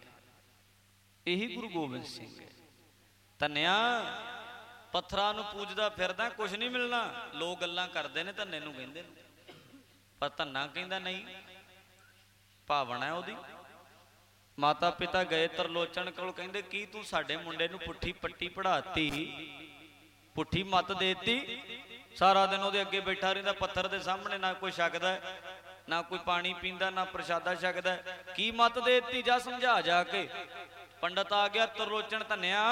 ਇਹੀ ਗੁਰੂ ਗੋਬਿੰਦ ਸਿੰਘ ਹੈ। ਧੰਨਿਆ ਪੱਥਰਾਂ ਨੂੰ ਪੂਜਦਾ ਫਿਰਦਾ, ਕੁਛ ਨਹੀਂ ਮਿਲਣਾ। ਲੋਕ ਗੱਲਾਂ ਕਰਦੇ ਨੇ, ਧੰਨੇ ਨੂੰ ਕਹਿੰਦੇ ਨੇ, ਪਰ ਧੰਨਾ ਕਹਿੰਦਾ ਨਹੀਂ, ਭਾਵਨਾ ਹੈ ਉਹਦੀ। ਮਾਤਾ ਪਿਤਾ ਗਏ ਤਰਲੋਚਨ ਕੋਲ, ਕਹਿੰਦੇ ਕੀ ਤੂੰ ਸਾਡੇ ਮੁੰਡੇ ਨੂੰ ਪੁੱਠੀ ਪੱਟੀ ਪੜਾਤੀ, ਪੁੱਠੀ ਮੱਤ ਦੇਤੀ। ਸਾਰਾ ਦਿਨ ਉਹਦੇ ਅੱਗੇ ਬੈਠਾ ਰਹਿੰਦਾ ਪੱਥਰ ਦੇ ਸਾਹਮਣੇ, ਨਾ ਕੋਈ ਛਕਦਾ, ਨਾ ਕੋਈ ਪਾਣੀ ਪੀਂਦਾ, ਨਾ ਪ੍ਰਸ਼ਾਦਾ ਛਕਦਾ। ਕੀ ਮੱਤ ਦੇਤੀ, ਜਾ ਸਮਝਾ ਜਾ ਕੇ। ਪੰਡਤ ਆ ਗਿਆ, ਤਰਲੋਚਨ ਧੰਨਿਆ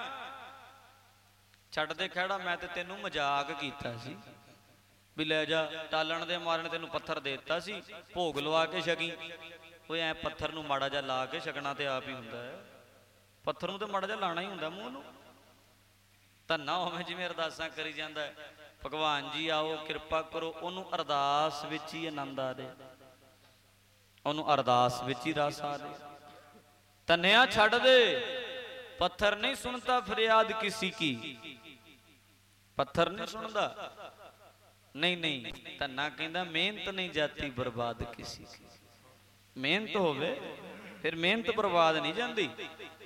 ਛੱਡ ਦੇ ਖਹਿੜਾ, ਮੈਂ ਤੇ ਤੈਨੂੰ ਮਜ਼ਾਕ ਕੀਤਾ ਸੀ ਵੀ ਲੈ ਜਾ, ਟਾਲਣ ਦੇ ਮਾਰਨ ਤੈਨੂੰ ਪੱਥਰ ਦੇ ਦਿੱਤਾ ਸੀ, ਭੋਗ ਲਵਾ ਕੇ ਛਕੀ। ਉਹ ਐ ਪੱਥਰ ਨੂੰ ਮਾੜਾ ਜਿਹਾ ਲਾ ਕੇ ਛਕਣਾ ਤੇ ਆਪ ਹੀ ਹੁੰਦਾ ਹੈ, ਪੱਥਰ ਨੂੰ ਤੇ ਮਾੜਾ ਜਿਹਾ ਲਾਣਾ ਹੀ ਹੁੰਦਾ ਮੂੰਹ ਨੂੰ। ਧੰਨਾ ਹੋਵੇਂ ਜਿਵੇਂ ਅਰਦਾਸਾਂ ਕਰੀ ਜਾਂਦਾ, ਭਗਵਾਨ ਜੀ ਆਓ ਕਿਰਪਾ ਕਰੋ, ਉਹਨੂੰ ਅਰਦਾਸ ਵਿੱਚ ਹੀ ਆਨੰਦ ਆ ਰਿਹਾ, ਉਹਨੂੰ ਅਰਦਾਸ ਵਿੱਚ ਹੀ ਰਸ ਆ ਰਿਹਾ। ਧੰਨਿਆ ਛੱਡ ਦੇ, ਪੱਥਰ ਨਹੀਂ ਸੁਣਦਾ ਫਰਿਆਦ ਕਿਸੀ ਕੀ, ਪੱਥਰ ਨਹੀਂ ਸੁਣਦਾ। ਨਹੀਂ ਨਹੀਂ, ਧੰਨਾ ਕਹਿੰਦਾ ਮਿਹਨਤ ਨਹੀਂ ਜਾਤੀ ਬਰਬਾਦ ਕਿਸੀ ਕੀ। ਮਿਹਨਤ ਹੋਵੇ ਫਿਰ ਮਿਹਨਤ ਬਰਬਾਦ ਨਹੀਂ ਜਾਂਦੀ।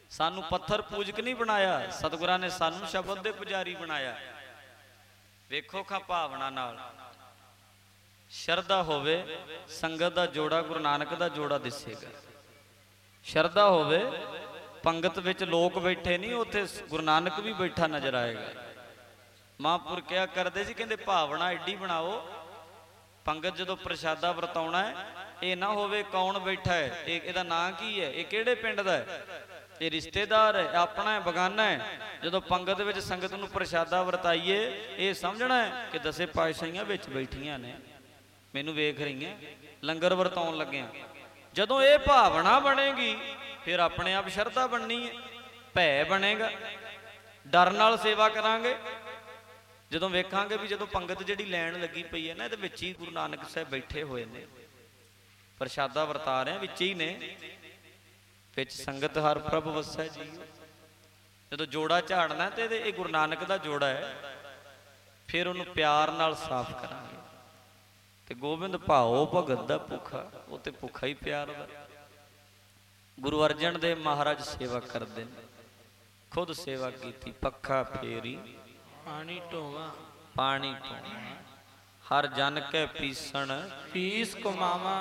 ਸਾਨੂੰ ਪੱਥਰ ਪੂਜਕ ਨਹੀਂ ਬਣਾਇਆ, ਸਤਿਗੁਰਾਂ ਨੇ ਸਾਨੂੰ ਸ਼ਬਦ ਦੇ ਪੁਜਾਰੀ ਬਣਾਇਆ। ਵੇਖੋ ਖਾਂ ਭਾਵਨਾ ਨਾਲ ਸ਼ਰਧਾ ਹੋਵੇ, ਸੰਗਤ ਦਾ ਜੋੜਾ ਗੁਰੂ ਨਾਨਕ ਦਾ ਜੋੜਾ ਦਿਸੇਗਾ। ਸ਼ਰਧਾ ਹੋਵੇ, ਪੰਗਤ ਵਿੱਚ ਲੋਕ ਬੈਠੇ ਨਹੀਂ, ਉੱਥੇ ਗੁਰੂ ਨਾਨਕ ਵੀ ਬੈਠਾ ਨਜ਼ਰ ਆਏਗਾ। ਮਹਾਂਪੁਰ ਕਿਹਾ ਕਰਦੇ ਸੀ, ਕਹਿੰਦੇ ਭਾਵਨਾ ਐਡੀ ਬਣਾਓ, ਪੰਗਤ ਜਦੋਂ ਪ੍ਰਸ਼ਾਦਾ ਵਰਤਾਉਣਾ ਹੈ ਇਹ ਨਾ ਹੋਵੇ ਕੌਣ ਬੈਠਾ ਹੈ, ਇਹ ਇਹਦਾ ਨਾਂ ਕੀ ਹੈ, ਇਹ ਕਿਹੜੇ ਪਿੰਡ ਦਾ ਹੈ, ਇਹ ਰਿਸ਼ਤੇਦਾਰ ਹੈ, ਆਪਣਾ ਹੈ, ਬਗਾਨਾ ਹੈ। ਜਦੋਂ ਪੰਗਤ ਵਿੱਚ ਸੰਗਤ ਨੂੰ ਪ੍ਰਸ਼ਾਦਾ ਵਰਤਾਈਏ ਇਹ ਸਮਝਣਾ ਹੈ ਕਿ ਦਸੇ ਪਾਤਸ਼ਾਹੀਆਂ ਵਿੱਚ ਬੈਠੀਆਂ ਨੇ, ਮੈਨੂੰ ਵੇਖ ਰਹੀਆਂ, ਲੰਗਰ ਵਰਤਾਉਣ ਲੱਗਿਆ। ਜਦੋਂ ਇਹ ਭਾਵਨਾ ਬਣੇਗੀ ਫਿਰ ਆਪਣੇ ਆਪ ਸ਼ਰਧਾ ਬਣਨੀ ਹੈ, ਭੈ ਬਣੇਗਾ, ਡਰ ਨਾਲ ਸੇਵਾ ਕਰਾਂਗੇ। ਜਦੋਂ ਵੇਖਾਂਗੇ ਵੀ ਜਦੋਂ ਪੰਗਤ ਜਿਹੜੀ ਲੈਣ ਲੱਗੀ ਪਈ ਹੈ ਨਾ, ਇਹਦੇ ਵਿੱਚ ਹੀ ਗੁਰੂ ਨਾਨਕ ਸਾਹਿਬ ਬੈਠੇ ਹੋਏ ਨੇ, ਪ੍ਰਸ਼ਾਦਾ ਵਰਤਾ ਰਹੇ ਵਿੱਚ ਹੀ ਨੇ, ਵਿੱਚ ਸੰਗਤ ਹਰ ਪ੍ਰਭ ਵਸੈ ਜੀ। ਜਦੋਂ ਜੋੜਾ ਝਾੜਨਾ ਤੇ ਇਹ ਗੁਰੂ ਨਾਨਕ ਦਾ ਜੋੜਾ ਹੈ, ਫਿਰ ਉਹਨੂੰ ਪਿਆਰ ਨਾਲ ਸਾਫ਼ ਕਰਾਂਗੇ। ਤੇ ਗੋਬਿੰਦ ਭਾਓ ਭਗਤ ਦਾ ਭੁੱਖਾ, ਉਹ ਤੇ ਭੁੱਖਾ ਹੀ ਪਿਆਰ ਦਾ। ਗੁਰੂ ਅਰਜਨ ਦੇਵ ਮਹਾਰਾਜ ਸੇਵਾ ਕਰਦੇ ਨੇ, ਖੁਦ ਸੇਵਾ ਕੀਤੀ, ਪੱਖਾ ਫੇਰੀ ਪਾਣੀ ਢੋਵਾ ਪਾਣੀ ਢੋਵਾ, ਹਰ ਜਨ ਕੇ ਪੀਸਣ ਪੀਸ ਕਮਾਵਾ।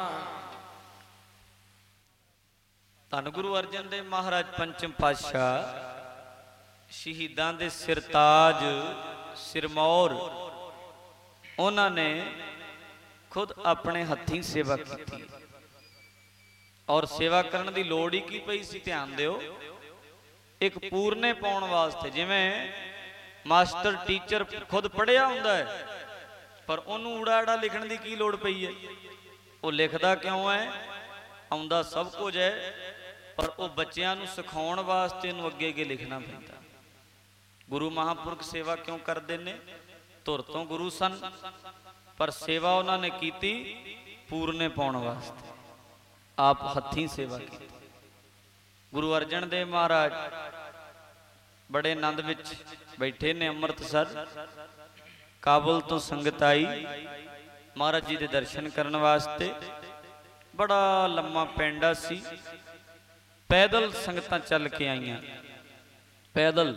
ਧੰਨ ਗੁਰੂ ਅਰਜਨ ਦੇਵ ਮਹਾਰਾਜ ਪੰਚਮ ਪਾਤਸ਼ਾਹ ਸ਼ਹੀਦਾਂ ਦੇ ਸਿਰਤਾਜ ਸਿਰਮੌਰ, ਉਹਨਾਂ ਨੇ ਖੁਦ ਆਪਣੇ ਹੱਥੀਂ ਸੇਵਾ ਕੀਤੀ। ਔਰ ਸੇਵਾ ਕਰਨ ਦੀ ਲੋੜ ਹੀ ਕੀ ਪਈ ਸੀ, ਧਿਆਨ ਦਿਓ, ਇੱਕ ਪੂਰਨੇ ਪਾਉਣ ਵਾਸਤੇ। ਜਿਵੇਂ ਮਾਸਟਰ ਟੀਚਰ ਖੁਦ ਪੜ੍ਹਿਆ ਹੁੰਦਾ ਹੈ, ਪਰ ਉਹਨੂੰ ਊੜਾ ਆੜਾ ਲਿਖਣ ਦੀ ਕੀ ਲੋੜ ਪਈ ਹੈ? ਉਹ ਲਿਖਦਾ ਕਿਉਂ ਹੈ? ਆਉਂਦਾ ਸਭ ਕੁਝ ਹੈ, ਪਰ ਉਹ ਬੱਚਿਆਂ ਨੂੰ ਸਿਖਾਉਣ ਵਾਸਤੇ ਇਹਨੂੰ ਅੱਗੇ ਅੱਗੇ ਲਿਖਣਾ ਪੈਂਦਾ। ਗੁਰੂ ਮਹਾਂਪੁਰਖ ਸੇਵਾ ਕਿਉਂ ਕਰਦੇ ਨੇ? ਧੁਰ ਤੋਂ ਗੁਰੂ ਸਨ, ਪਰ ਸੇਵਾ ਉਹਨਾਂ ਨੇ ਕੀਤੀ ਪੂਰਨੇ ਪਾਉਣ ਵਾਸਤੇ, ਆਪ ਹੱਥੀਂ ਸੇਵਾ ਕੀਤੀ। ਗੁਰੂ ਅਰਜਨ ਦੇਵ ਮਹਾਰਾਜ ਬੜੇ ਆਨੰਦ ਵਿੱਚ ਬੈਠੇ ਨੇ ਅੰਮ੍ਰਿਤਸਰ। ਕਾਬਲ ਤੋਂ ਸੰਗਤ ਆਈ ਮਹਾਰਾਜ ਜੀ ਦੇ ਦਰਸ਼ਨ ਕਰਨ ਵਾਸਤੇ। ਬੜਾ ਲੰਮਾ ਪੈਂਡਾ ਸੀ, ਪੈਦਲ ਸੰਗਤਾਂ ਚੱਲ ਕੇ ਆਈਆਂ, ਪੈਦਲ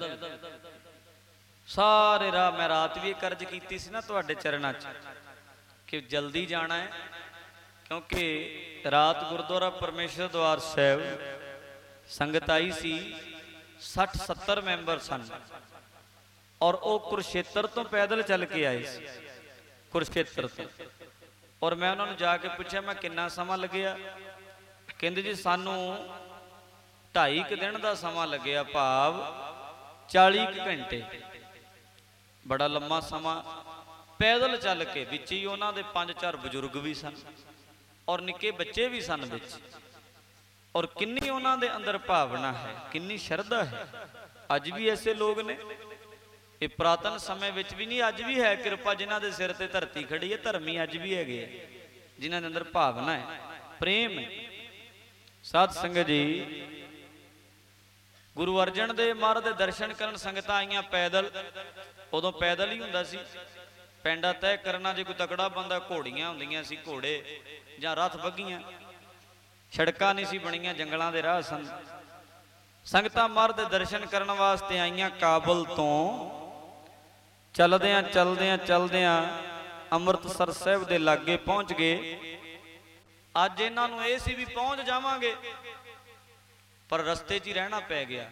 ਸਾਰੇ ਰਾਹ। ਮੈਂ ਰਾਤ ਵੀ ਇੱਕ ਅਰਜ਼ ਕੀਤੀ ਸੀ ਨਾ ਤੁਹਾਡੇ ਚਰਨਾਂ 'ਚ ਕਿ ਜਲਦੀ ਜਾਣਾ ਹੈ, ਕਿਉਂਕਿ ਰਾਤ ਗੁਰਦੁਆਰਾ ਪਰਮੇਸ਼ਰ ਦਵਾਰ ਸਾਹਿਬ ਸੰਗਤ ਆਈ ਸੀ, ਸੱਠ ਸੱਤਰ ਮੈਂਬਰ ਸਨ, ਔਰ ਉਹ ਕੁਰਸ਼ੇਤਰ ਤੋਂ ਪੈਦਲ ਚੱਲ ਕੇ ਆਏ ਸੀ, ਕੁਰਸ਼ੇਤਰ ਤੋਂ। ਔਰ ਮੈਂ ਉਹਨਾਂ ਨੂੰ ਜਾ ਕੇ ਪੁੱਛਿਆ, ਮੈਂ ਕਿੰਨਾ ਸਮਾਂ ਲੱਗਿਆ? ਕਹਿੰਦੇ ਜੀ ਸਾਨੂੰ ਢਾਈ ਕੁ ਦਿਨ ਦਾ ਸਮਾਂ ਲੱਗਿਆ, ਭਾਵ ਚਾਲੀ ਕੁ ਘੰਟੇ। ਬੜਾ ਲੰਮਾ ਸਮਾਂ ਪੈਦਲ ਚੱਲ ਕੇ। ਵਿੱਚ ਹੀ ਉਹਨਾਂ ਦੇ ਪੰਜ ਚਾਰ ਬਜ਼ੁਰਗ ਵੀ ਸਨ, ਔਰ ਨਿੱਕੇ ਬੱਚੇ ਵੀ ਸਨ ਵਿੱਚ। ਔਰ ਕਿੰਨੀ ਉਹਨਾਂ ਦੇ ਅੰਦਰ ਭਾਵਨਾ ਹੈ, ਕਿੰਨੀ ਸ਼ਰਧਾ ਹੈ। ਅੱਜ ਵੀ ਐਸੇ ਲੋਕ ਨੇ, ਇਹ ਪੁਰਾਤਨ ਸਮੇਂ ਵਿੱਚ ਵੀ ਨਹੀਂ, ਅੱਜ ਵੀ ਹੈ ਕਿਰਪਾ ਜਿਨ੍ਹਾਂ ਦੇ ਸਿਰ ਤੇ ਧਰਤੀ ਖੜੀ ਹੈ। ਧਰਮੀ ਅੱਜ ਵੀ ਹੈਗੇ ਆ, ਜਿਨ੍ਹਾਂ ਦੇ ਅੰਦਰ ਭਾਵਨਾ ਹੈ, ਪ੍ਰੇਮ ਹੈ। ਸਾਧ ਸੰਗਤ ਜੀ, ਗੁਰੂ ਅਰਜਨ ਦੇਵ ਮਹਾਰਾਜ ਦੇ ਦਰਸ਼ਨ ਕਰਨ ਸੰਗਤਾਂ ਆਈਆਂ ਪੈਦਲ। ਉਦੋਂ ਪੈਦਲ ਹੀ ਹੁੰਦਾ ਸੀ, ਪੈਂਡਾ ਤੈਅ ਕਰਨਾ। ਜੇ ਕੋਈ ਤਕੜਾ ਬੰਦਾ, ਘੋੜੀਆਂ ਹੁੰਦੀਆਂ ਸੀ, ਘੋੜੇ ਜਾਂ ਰੱਥ ਬੱਗੀਆਂ, ਸੜਕਾਂ ਨਹੀਂ ਸੀ ਬਣੀਆਂ, ਜੰਗਲਾਂ ਦੇ ਰਾਹ ਸਨ। ਸੰਗਤਾਂ ਮਹਾਰਾਜ ਦੇ ਦਰਸ਼ਨ ਕਰਨ ਵਾਸਤੇ ਆਈਆਂ ਕਾਬਲ ਤੋਂ। ਚਲਦਿਆਂ ਚਲਦਿਆਂ ਚਲਦਿਆਂ ਅੰਮ੍ਰਿਤਸਰ ਸਾਹਿਬ ਦੇ ਲਾਗੇ ਪਹੁੰਚ ਗਏ। ਅੱਜ ਇਹਨਾਂ ਨੂੰ ਇਹ ਸੀ ਵੀ ਪਹੁੰਚ ਜਾਵਾਂਗੇ, ਪਰ ਰਸਤੇ 'ਚ ਹੀ ਰਹਿਣਾ ਪੈ ਗਿਆ।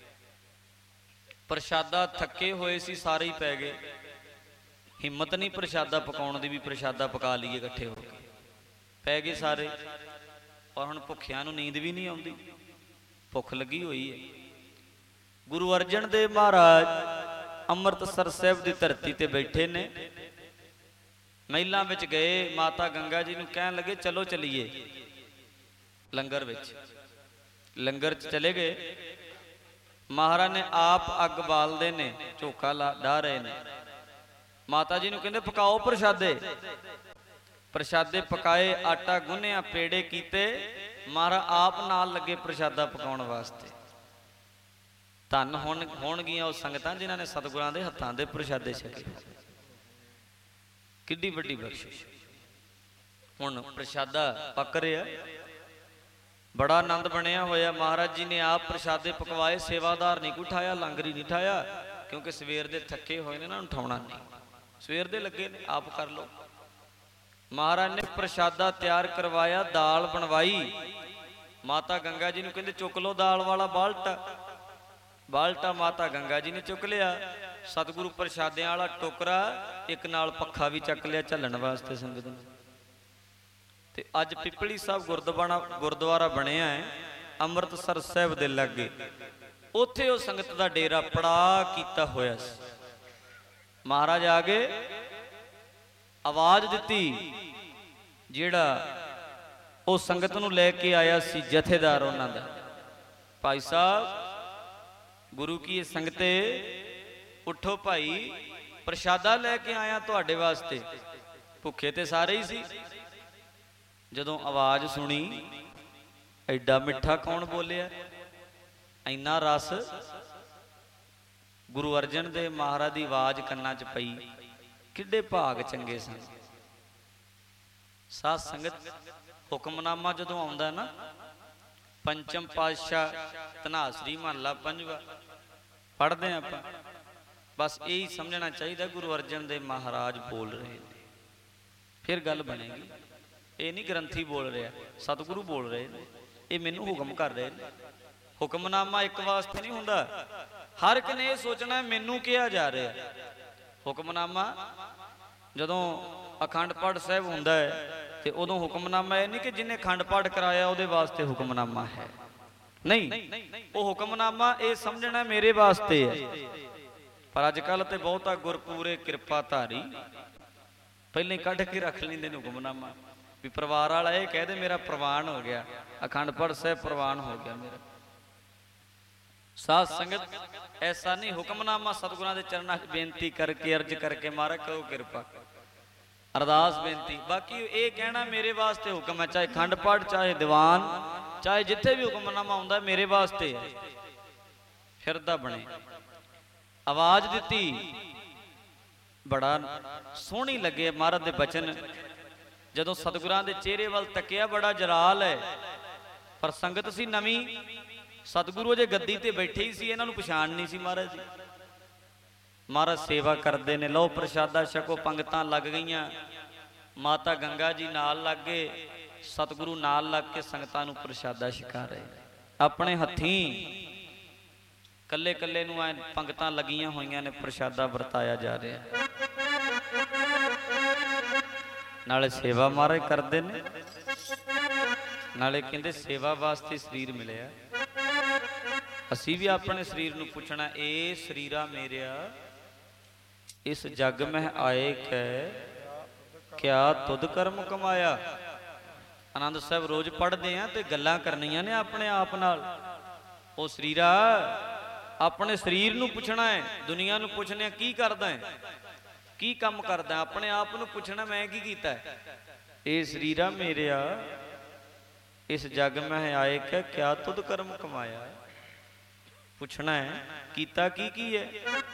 ਪ੍ਰਸ਼ਾਦਾ ਥੱਕੇ ਹੋਏ ਸੀ, ਸਾਰੇ ਹੀ ਪੈ ਗਏ। ਹਿੰਮਤ ਨਹੀਂ ਪ੍ਰਸ਼ਾਦਾ ਪਕਾਉਣ ਦੀ ਵੀ ਪ੍ਰਸ਼ਾਦਾ ਪਕਾ ਲਈਏ ਇਕੱਠੇ ਹੋ ਕੇ, ਪੈ ਗਏ ਸਾਰੇ। ਔਰ ਹੁਣ ਭੁੱਖਿਆਂ ਨੂੰ ਨੀਂਦ ਵੀ ਨਹੀਂ ਆਉਂਦੀ, ਭੁੱਖ ਲੱਗੀ ਹੋਈ ਹੈ। ਗੁਰੂ ਅਰਜਨ ਦੇਵ ਮਹਾਰਾਜ ਅੰਮ੍ਰਿਤਸਰ ਸਾਹਿਬ ਦੀ ਧਰਤੀ ਤੇ ਬੈਠੇ ਨੇ। ਮਹਿਲਾਂ ਵਿੱਚ ਗਏ, ਮਾਤਾ ਗੰਗਾ ਜੀ ਨੂੰ ਕਹਿਣ ਲੱਗੇ ਚਲੋ ਚਲੀਏ ਲੰਗਰ ਵਿੱਚ। ਲੰਗਰ 'ਚ ਚਲੇ ਗਏ। ਮਹਾਰਾਜ ਨੇ ਆਪ ਅੱਗ ਬਾਲਦੇ ਨੇ, ਝੋਕਾ ਲਾ ਡਾ ਰਹੇ ਨੇ। ਮਾਤਾ ਜੀ ਨੂੰ ਕਹਿੰਦੇ ਪਕਾਓ ਪ੍ਰਸ਼ਾਦੇ। ਪ੍ਰਸ਼ਾਦੇ ਪਕਾਏ, ਆਟਾ ਗੁੰਨਿਆ, ਪੇੜੇ ਕੀਤੇ। ਮਹਾਰਾਜ ਆਪ ਨਾਲ ਲੱਗੇ ਪ੍ਰਸ਼ਾਦਾ ਪਕਾਉਣ ਵਾਸਤੇ। ਧੰਨ ਹੁਣ ਹੋਣਗੀਆਂ ਉਹ ਸੰਗਤਾਂ ਜਿਨ੍ਹਾਂ ਨੇ ਸਤਿਗੁਰਾਂ ਦੇ ਹੱਥਾਂ ਦੇ ਪ੍ਰਸ਼ਾਦੇ ਛਕੇ। ਕਿੱਡੀ ਵੱਡੀ ਬਖਸ਼ਿਸ਼। ਹੁਣ ਪ੍ਰਸ਼ਾਦਾ ਪੱਕ ਰਿਹਾ, बड़ा आनंद बनया होया। महाराज जी ने आप प्रशादे पकवाए, सेवादार नहीं कोई उठाया, लंगर ही नहीं उठाया, क्योंकि सवेर दे थके हुए ने ना, उठाउणा नहीं, सवेर दे लगे ने, आप कर लो। महाराज ने प्रशादा तैयार करवाया, दाल बनवाई, माता गंगा जी ने कहते चुक लो दाल वाला बाल्टा। बाल्टा माता गंगा जी ने चुक लिया, सतगुरु प्रशादियां वाला टोकरा एक नाल पक्खा भी चक लिया झल्लण वास्ते संगत ने। ते अज पिपली साहब गुरद्वारा गुरद्वारा बनिया है अमृतसर साहब दे लागे, उत्थे उह संगत दा डेरा पड़ा कीता होया सी। महाराज आ गए, आवाज दिती, जिहड़ा उह संगत नूं लैके आया सी जथेदार उन्हां दा, भाई साहब गुरु की संगते उठो भाई, प्रशादा लैके आया तुहाडे वास्ते, भुखे ते सारे ही सी। जदों आवाज सुनी, एडा मिठा कौन बोलिया, इन्ना रस, गुरु अर्जन देव महाराज की आवाज कन्ना च पई, किड्डे भाग चंगे सन। साध संगत हुक्मनामा जदों आउंदा ना, पंचम पातशाह धनासरी महला पंजवा पढ़ते हैं आपां, बस यही समझना चाहिए गुरु अर्जन देव महाराज बोल रहे हैं, फिर गल बनेगी। ये नहीं ग्रंथी बोल रहा, सतगुरु बोल रहे हैं, ये मैनू हुक्म कर रहे हैं। हुक्मनामा एक वास्ते नहीं हुंदा, हर एक ने यह सोचना मैनू कहा जा रहा है। हुक्मनामा जदों अखंड पाठ साहब हुंदा है ते उदों हुक्मनामा यह नहीं कि जिन्हें अखंड पाठ कराया उहदे वास्ते हुक्मनामा है, नहीं, वो हुक्मनामा ये समझना मेरे वास्ते है। पर अजकल तो बहुता गुरपूरे कृपा धारी पहले कढ़ के रख लेंदे ने हुक्मनामा, भी परिवार वाला ये कह दे मेरा प्रवान हो गया, अखंड पाठ साहब प्रवान हो गया मेरा। साध संगत ऐसा नहीं, हुक्मनामा सतगुरां दे चरणां च बेनती करके अर्ज करके महाराज करो कृपा, अरदास बेनती। बाकी ये कहना मेरे वास्ते हुक्म है, चाहे खंड पाठ चाहे दीवान चाहे जिथे भी हुक्मनामा आउंदा मेरे वास्ते है। फिरदा बने आवाज दिती, बड़ा सोहनी लगे महाराज दे बचन। जदों सतगुरां दे चेहरे वाल तकिया, बड़ा जलाल है, पर संगत सी नवी, सतगुरु जे गद्दी ते बैठे ही सी, इन्हां नूं पछाण नहीं सी महाराज जी। महाराज सेवा करते ने, लो प्रशादा छको, पंगतां लग गईयां, माता गंगा जी नाल लग गए, सतगुरु नाल लग के संगतां नूं प्रशादा छका रहे, अपने हत्थीं कल्ले कल्ले नूं ऐ पंगतां लगियां होईयां ने, प्रशादा वरताया जा रहा, नाले सेवा महाराज करते ने, नाले कहंदे सेवा वास्ते शरीर मिलिया। असी भी अपने शरीर नूं पुछना, ए शरीरा मेरिया इस जग में आए कै क्या तुद कर्म कमाया। आनंद साहब रोज पढ़ते हैं तो गल्लां करनियां ने अपने आप नाल। ओ शरीरा अपने शरीर नूं पुछना है, दुनिया नूं पुछने की करदा है, की काम करदा है, अपने आप नूं पुछना मैं की कीता है। ए शरीरा मेरिया इस जग में आए कै क्या तुद कर्म कमाया। पुछना है कीता की की है।